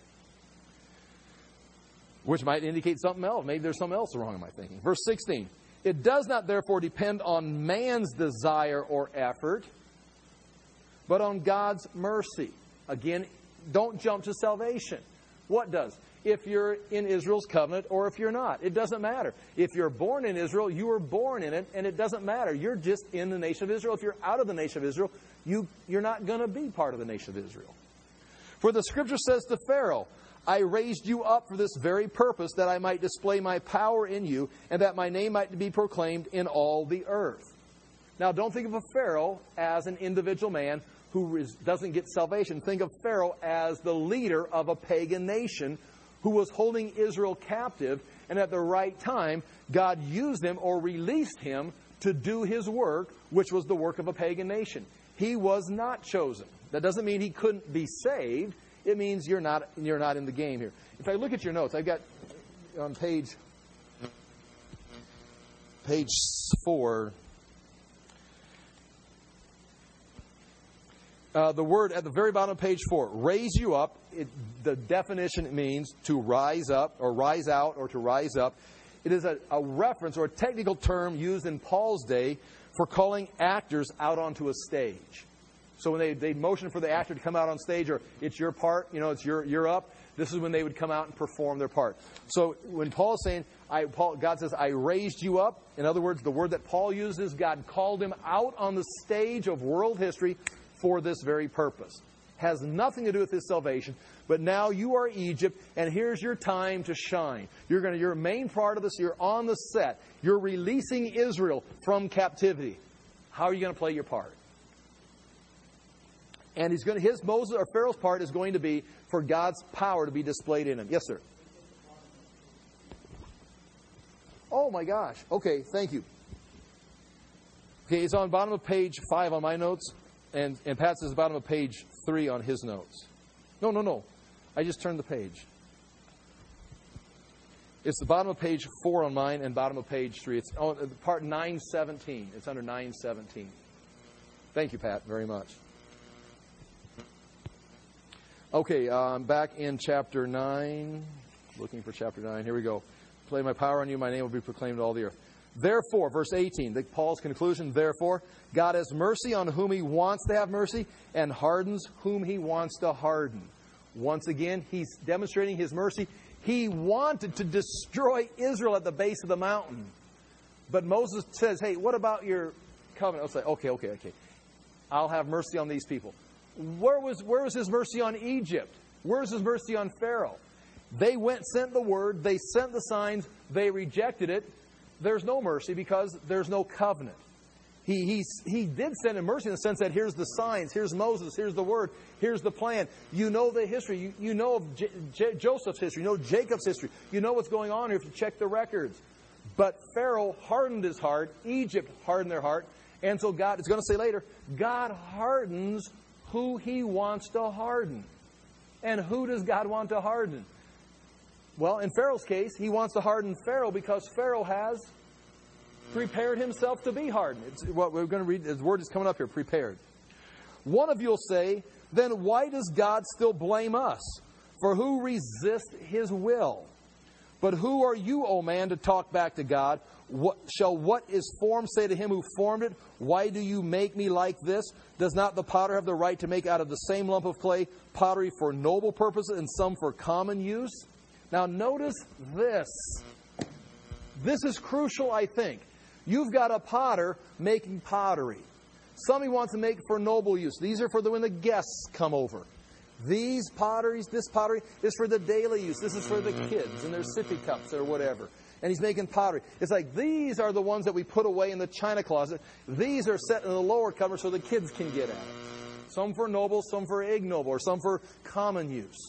which might indicate something else. Maybe there's something else wrong in my thinking. Verse 16, it does not therefore depend on man's desire or effort, but on God's mercy. Again, don't jump to salvation. What does? If you're in Israel's covenant or if you're not. It doesn't matter. If you're born in Israel, you were born in it, and it doesn't matter. You're just in the nation of Israel. If you're out of the nation of Israel, you're not going to be part of the nation of Israel. For the Scripture says to Pharaoh, I raised you up for this very purpose, that I might display my power in you, and that my name might be proclaimed in all the earth. Now, don't think of a Pharaoh as an individual man who doesn't get salvation. Think of Pharaoh as the leader of a pagan nation who was holding Israel captive, and at the right time, God used him or released him to do His work, which was the work of a pagan nation. He was not chosen. That doesn't mean he couldn't be saved. It means you're not in the game here. If I look at your notes, I've got on page 4, the word at the very bottom of page 4, raise you up. The definition means to rise up or rise out or to rise up. It is a reference or a technical term used in Paul's day for calling actors out onto a stage. So when they motion for the actor to come out on stage, or it's your part, it's you're up, this is when they would come out and perform their part. So when Paul's saying, God says, I raised you up. In other words, the word that Paul uses, God called him out on the stage of world history for this very purpose. Has nothing to do with his salvation, but now you are Egypt, and here's your time to shine. You're a main part of this. You're on the set. You're releasing Israel from captivity. How are you going to play your part? And Moses or Pharaoh's part is going to be for God's power to be displayed in him. Yes, sir. Oh my gosh. Okay, thank you. Okay, it's on bottom of page 5 on my notes, and Pat says bottom of page 3 on his notes. No. I just turned the page. It's the bottom of page 4 on mine and bottom of page 3. It's part 917. It's under 917. Thank you, Pat, very much. Okay, I'm back in chapter 9. Looking for chapter 9. Here we go. Play my power on you, my name will be proclaimed to all the earth. Therefore, verse 18, Paul's conclusion, therefore, God has mercy on whom He wants to have mercy and hardens whom He wants to harden. Once again, He's demonstrating His mercy. He wanted to destroy Israel at the base of the mountain. But Moses says, hey, what about your covenant? I'll say, okay. I'll have mercy on these people. Where was His mercy on Egypt? Where was His mercy on Pharaoh? They sent the word, they sent the signs, they rejected it. There's no mercy because there's no covenant. He did send in mercy in the sense that here's the signs, here's Moses, here's the word, here's the plan. You know the history. You know of Joseph's history. You know Jacob's history. You know what's going on here if you check the records. But Pharaoh hardened his heart. Egypt hardened their heart. And so God, it's going to say later, God hardens who He wants to harden. And who does God want to harden? Well, in Pharaoh's case, He wants to harden Pharaoh because Pharaoh has prepared himself to be hardened. It's what we're going to read. His word is coming up here, prepared. One of you will say, then why does God still blame us? For who resists His will? But who are you, O man, to talk back to God? What is formed say to Him who formed it? Why do you make me like this? Does not the potter have the right to make out of the same lump of clay pottery for noble purposes and some for common use? Now notice this. This is crucial, I think. You've got a potter making pottery. Some he wants to make for noble use. These are for when the guests come over. This pottery is for the daily use. This is for the kids and their sippy cups or whatever. And he's making pottery. It's like these are the ones that we put away in the china closet. These are set in the lower cover so the kids can get at it. Some for noble, some for ignoble, or some for common use.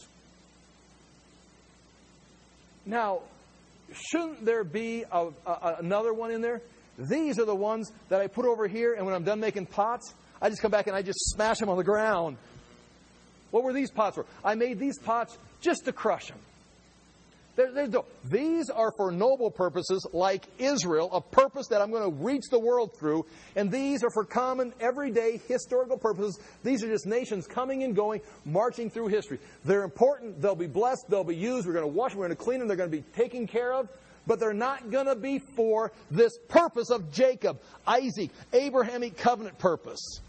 Now, shouldn't there be another one in there? These are the ones that I put over here, and when I'm done making pots, I just come back and I just smash them on the ground. What were these pots for? I made these pots just to crush them. These are for noble purposes like Israel, a purpose that I'm going to reach the world through. And these are for common, everyday, historical purposes. These are just nations coming and going, marching through history. They're important. They'll be blessed. They'll be used. We're going to wash them. We're going to clean them. They're going to be taken care of. But they're not going to be for this purpose of Jacob, Isaac, Abrahamic covenant purpose.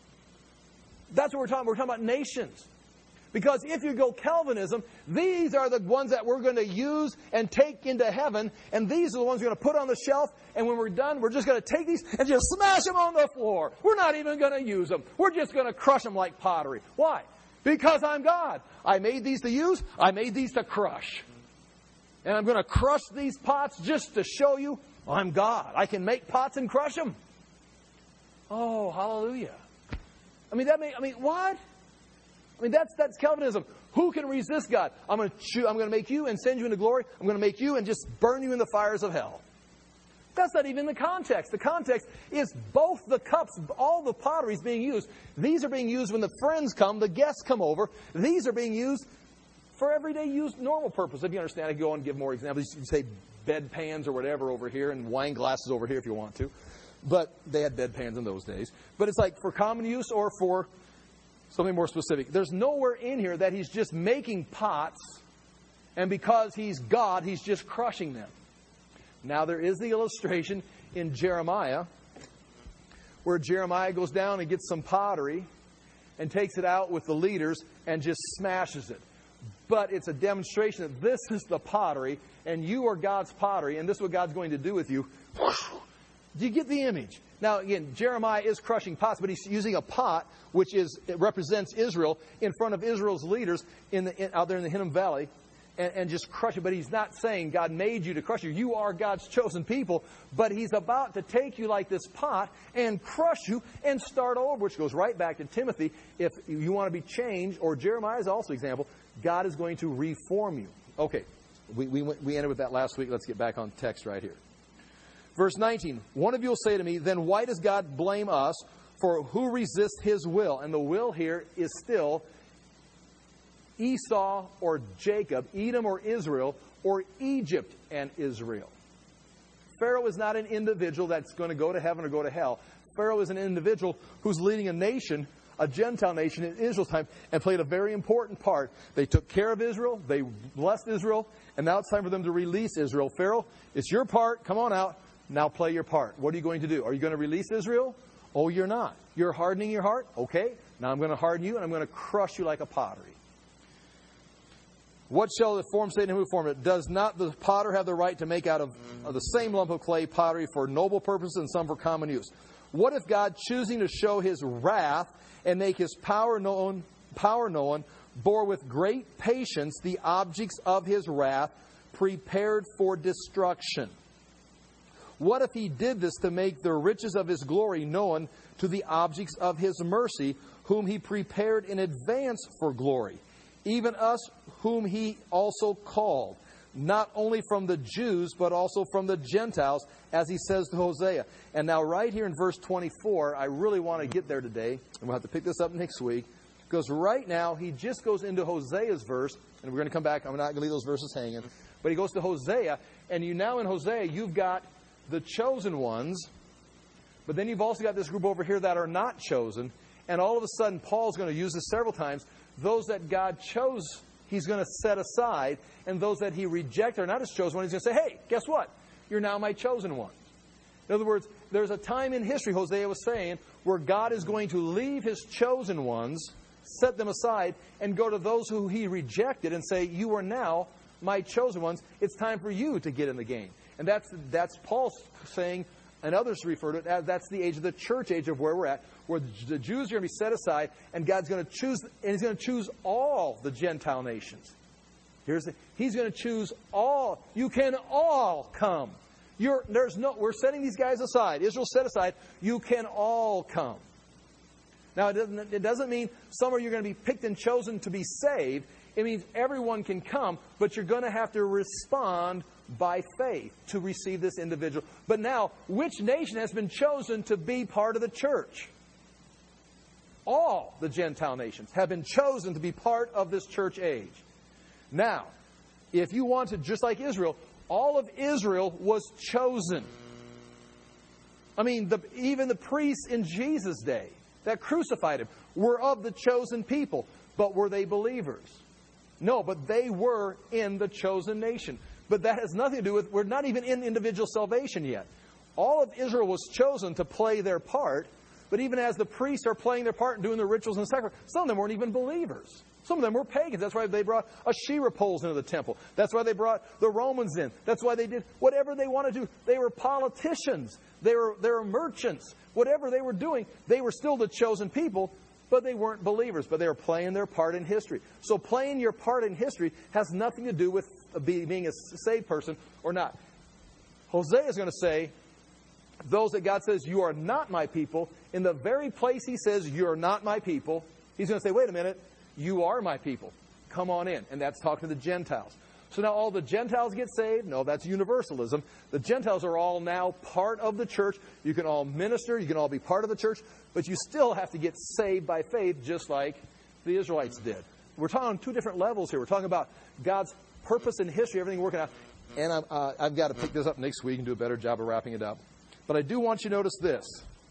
That's what we're talking about. We're talking about nations. Because if you go Calvinism, these are the ones that we're going to use and take into heaven. And these are the ones we're going to put on the shelf. And when we're done, we're just going to take these and just smash them on the floor. We're not even going to use them. We're just going to crush them like pottery. Why? Because I'm God. I made these to use. I made these to crush. And I'm going to crush these pots just to show you I'm God. I can make pots and crush them. Oh, hallelujah. What? That's Calvinism. Who can resist God? I'm going to make you and send you into glory. I'm going to make you and just burn you in the fires of hell. That's not even the context. The context is both the cups, all the pottery is being used. These are being used when the friends come, the guests come over. These are being used for everyday use, normal purpose. If you understand, I can go on and give more examples. You can say bed pans or whatever over here and wine glasses over here if you want to. But they had bed pans in those days. But it's like for common use or for something more specific. There's nowhere in here that He's just making pots and because He's God, He's just crushing them. Now there is the illustration in Jeremiah where Jeremiah goes down and gets some pottery and takes it out with the leaders and just smashes it. But it's a demonstration that this is the pottery and you are God's pottery and this is what God's going to do with you. Do you get the image? Now, again, Jeremiah is crushing pots, but he's using a pot, which it represents Israel, in front of Israel's leaders out there in the Hinnom Valley, and just crush it. But he's not saying God made you to crush you. You are God's chosen people, but He's about to take you like this pot and crush you and start over, which goes right back to Timothy. If you want to be changed, or Jeremiah is also an example, God is going to reform you. Okay, we ended with that last week. Let's get back on text right here. Verse 19, one of you will say to me, then why does God blame us? For who resists His will? And the will here is still Esau or Jacob, Edom or Israel, or Egypt and Israel. Pharaoh is not an individual that's going to go to heaven or go to hell. Pharaoh is an individual who's leading a nation, a Gentile nation in Israel's time, and played a very important part. They took care of Israel, they blessed Israel, and now it's time for them to release Israel. Pharaoh, it's your part, come on out. Now play your part. What are you going to do? Are you going to release Israel? Oh, you're not. You're hardening your heart? Okay. Now I'm going to harden you and I'm going to crush you like a pottery. What shall the form say to him who formed it? Does not the potter have the right to make out of the same lump of clay pottery for noble purposes and some for common use? What if God, choosing to show His wrath and make His power known, bore with great patience the objects of his wrath, prepared for destruction. What if he did this to make the riches of his glory known to the objects of his mercy, whom he prepared in advance for glory, even us whom he also called, not only from the Jews, but also from the Gentiles, as he says to Hosea. And now right here in verse 24, I really want to get there today, and we'll have to pick this up next week, because right now he just goes into Hosea's verse, and we're going to come back. I'm not going to leave those verses hanging. But he goes to Hosea, and you now in Hosea, you've got the chosen ones, but then you've also got this group over here that are not chosen. And all of a sudden, Paul's going to use this several times. Those that God chose, he's going to set aside. And those that he rejected are not his chosen one. He's going to say, hey, guess what? You're now my chosen one. In other words, there's a time in history, Hosea was saying, where God is going to leave his chosen ones, set them aside, and go to those who he rejected and say, you are now my chosen ones. It's time for you to get in the game. And that's Paul saying, and others refer to it as that's the age of the church age of where we're at, where the Jews are going to be set aside, and God's going to choose, and he's going to choose all the Gentile nations. He's going to choose all. You can all come. We're setting these guys aside. Israel set aside. You can all come. Now, it doesn't mean some of you are going to be picked and chosen to be saved. It means everyone can come, but you're going to have to respond by faith to receive this individual. But now, which nation has been chosen to be part of the church? All the Gentile nations have been chosen to be part of this church age. Now, if you want to, just like Israel, all of Israel was chosen. I mean, even the priests in Jesus' day that crucified him were of the chosen people. But were they believers? No, but they were in the chosen nation. But that has nothing to do with, we're not even in individual salvation yet. All of Israel was chosen to play their part, but even as the priests are playing their part and doing the rituals and sacrifice, some of them weren't even believers. Some of them were pagans. That's why they brought Asherah poles into the temple. That's why they brought the Romans in. That's why they did whatever they wanted to do. They were politicians. They were merchants. Whatever they were doing, they were still the chosen people, but they weren't believers. But they were playing their part in history. So playing your part in history has nothing to do with being a saved person or not. Hosea is going to say, those that God says, you are not my people, in the very place he says, you're not my people, he's going to say, wait a minute, you are my people. Come on in. And that's talking to the Gentiles. So now all the Gentiles get saved? No, that's universalism. The Gentiles are all now part of the church. You can all minister. You can all be part of the church. But you still have to get saved by faith just like the Israelites did. We're talking on two different levels here. We're talking about God's purpose in history, everything working out. And I've got to pick this up next week and do a better job of wrapping it up. But I do want you to notice this.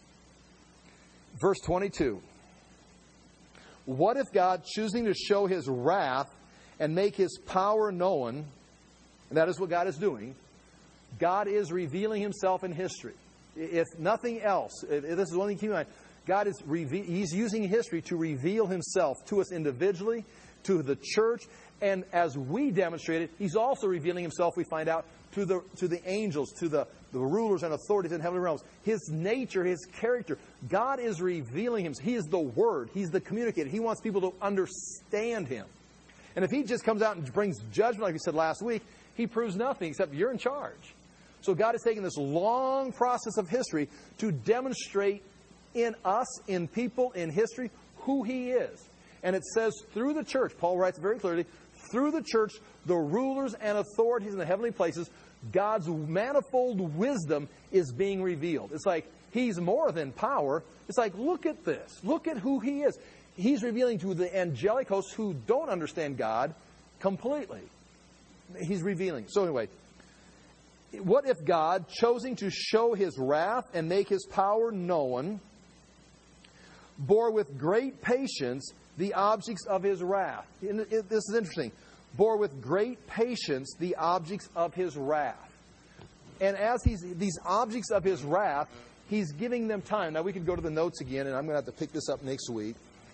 Verse 22. What if God, choosing to show his wrath and make his power known, and that is what God is doing, God is revealing himself in history. If nothing else, this is one thing to keep in mind, God is he's using history to reveal himself to us individually, to the church, and as we demonstrated, he's also revealing himself, we find out, to the angels, to the rulers and authorities in heavenly realms. His nature, his character. God is revealing himself. He is the Word. He's the communicator. He wants people to understand him. And if he just comes out and brings judgment, like we said last week, he proves nothing except you're in charge. So God has taken this long process of history to demonstrate in us, in people, in history, who he is. And it says through the church, Paul writes very clearly, through the church, the rulers and authorities in the heavenly places, God's manifold wisdom is being revealed. It's like he's more than power. It's like, look at this. Look at who he is. He's revealing to the angelic hosts who don't understand God completely. He's revealing. So anyway, what if God, choosing to show his wrath and make his power known, bore with great patience the objects of his wrath? And this is interesting. Bore with great patience the objects of his wrath. And as these objects of his wrath, he's giving them time. Now we could go to the notes again, and I'm going to have to pick this up next week.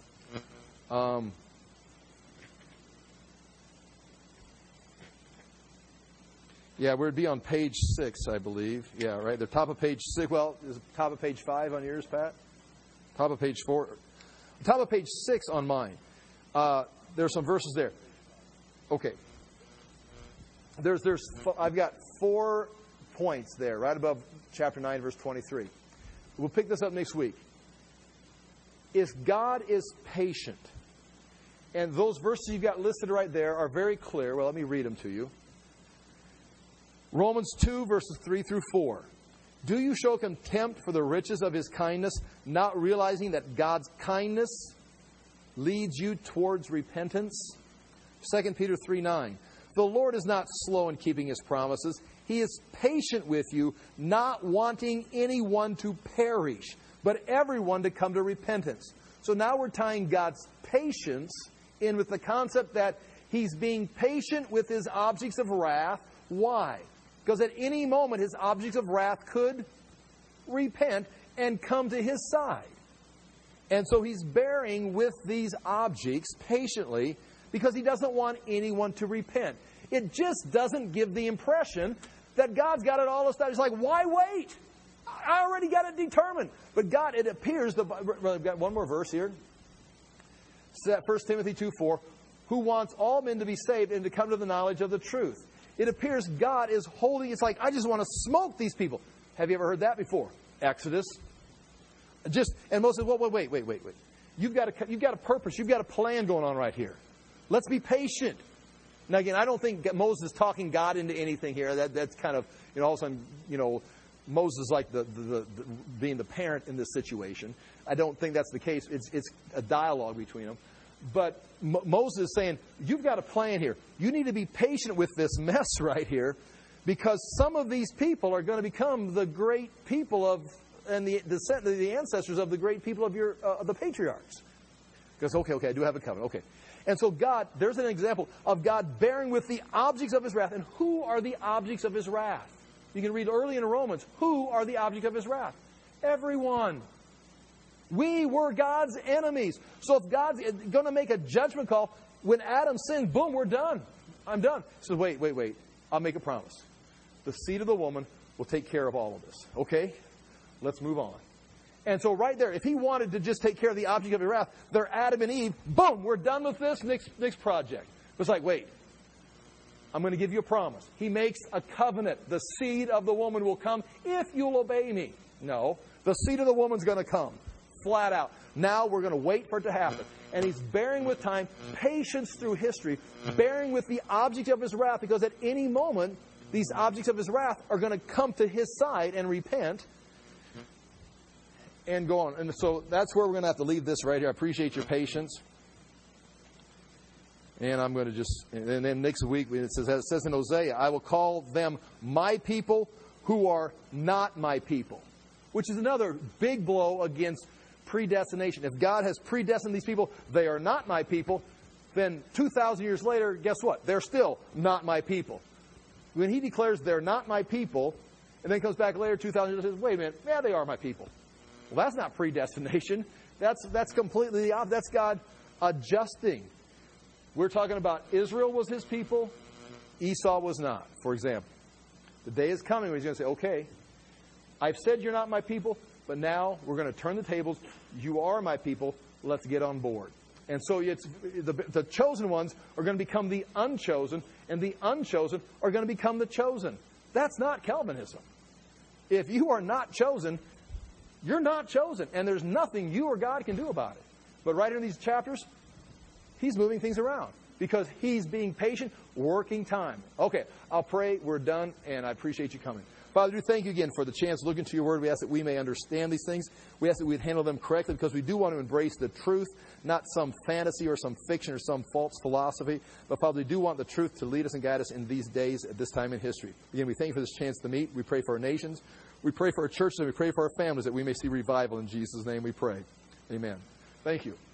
Yeah, we'd be on page 6, I believe. Yeah, right. The top of page 6. Well, is it top of page 5 on yours, Pat? Top of page 4. Top of page 6 on mine. There's some verses there. Okay. I've got 4 points there, right above chapter 9, verse 23. We'll pick this up next week. If God is patient, and those verses you've got listed right there are very clear. Well, let me read them to you. Romans 2, verses 3 through 4. Do you show contempt for the riches of His kindness, not realizing that God's kindness leads you towards repentance? 2 Peter 3:9. The Lord is not slow in keeping His promises. He is patient with you, not wanting anyone to perish, but everyone to come to repentance. So now we're tying God's patience in with the concept that He's being patient with His objects of wrath. Why? Because at any moment His objects of wrath could repent and come to His side. And so He's bearing with these objects patiently because He doesn't want anyone to repent. It just doesn't give the impression that God's got it all established. It's like, why wait? I already got it determined. But God, it appears, I've got one more verse here. 1 Timothy 2:4, who wants all men to be saved and to come to the knowledge of the truth. It appears God is holding, it's like, I just want to smoke these people. Have you ever heard that before? Exodus. And Moses says, well, wait. You've got a purpose. You've got a plan going on right here. Let's be patient. Now, again, I don't think Moses is talking God into anything here. That's kind of, all of a sudden, Moses is like the being the parent in this situation. I don't think that's the case. It's a dialogue between them. But Moses is saying, you've got a plan here. You need to be patient with this mess right here, because some of these people are going to become the great people and the ancestors of the great people of the patriarchs. Because, okay, I do have a covenant. Okay. And so God, there's an example of God bearing with the objects of His wrath. And who are the objects of His wrath? You can read early in Romans. Who are the object of His wrath? Everyone. We were God's enemies. So if God's going to make a judgment call, when Adam sinned, boom, we're done. I'm done. He says, wait. I'll make a promise. The seed of the woman will take care of all of this. Okay? Let's move on. And so right there, if He wanted to just take care of the object of His wrath, they're Adam and Eve. Boom, we're done with this. Next project. It's like, wait. I'm going to give you a promise. He makes a covenant. The seed of the woman will come if you'll obey me. No. The seed of the woman's going to come. Flat out. Now we're going to wait for it to happen. And He's bearing with time, patience through history, bearing with the object of His wrath, because at any moment, these objects of His wrath are going to come to His side and repent and go on. And so that's where we're going to have to leave this right here. I appreciate your patience. And I'm going to and then next week, it says in Hosea, I will call them my people who are not my people. Which is another big blow against predestination. If God has predestined these people, they are not my people, then 2,000 years later, guess what? They're still not my people. When He declares they're not my people, and then comes back later, 2,000 years, and says, wait a minute, yeah, they are my people. Well, that's not predestination. That's completely the opposite. That's God adjusting. We're talking about Israel was His people, Esau was not, for example. The day is coming when He's going to say, okay, I've said you're not my people, but now we're going to turn the tables. You are my people. Let's get on board. And so the chosen ones are going to become the unchosen, and the unchosen are going to become the chosen. That's not Calvinism. If you are not chosen, you're not chosen, and there's nothing you or God can do about it. But right in these chapters, He's moving things around because He's being patient, working time. Okay, I'll pray. We're done, and I appreciate you coming. Father, we thank You again for the chance to look into Your Word. We ask that we may understand these things. We ask that we'd handle them correctly because we do want to embrace the truth, not some fantasy or some fiction or some false philosophy. But Father, we do want the truth to lead us and guide us in these days at this time in history. Again, we thank You for this chance to meet. We pray for our nations. We pray for our churches, and we pray for our families that we may see revival. In Jesus' name we pray. Amen. Thank you.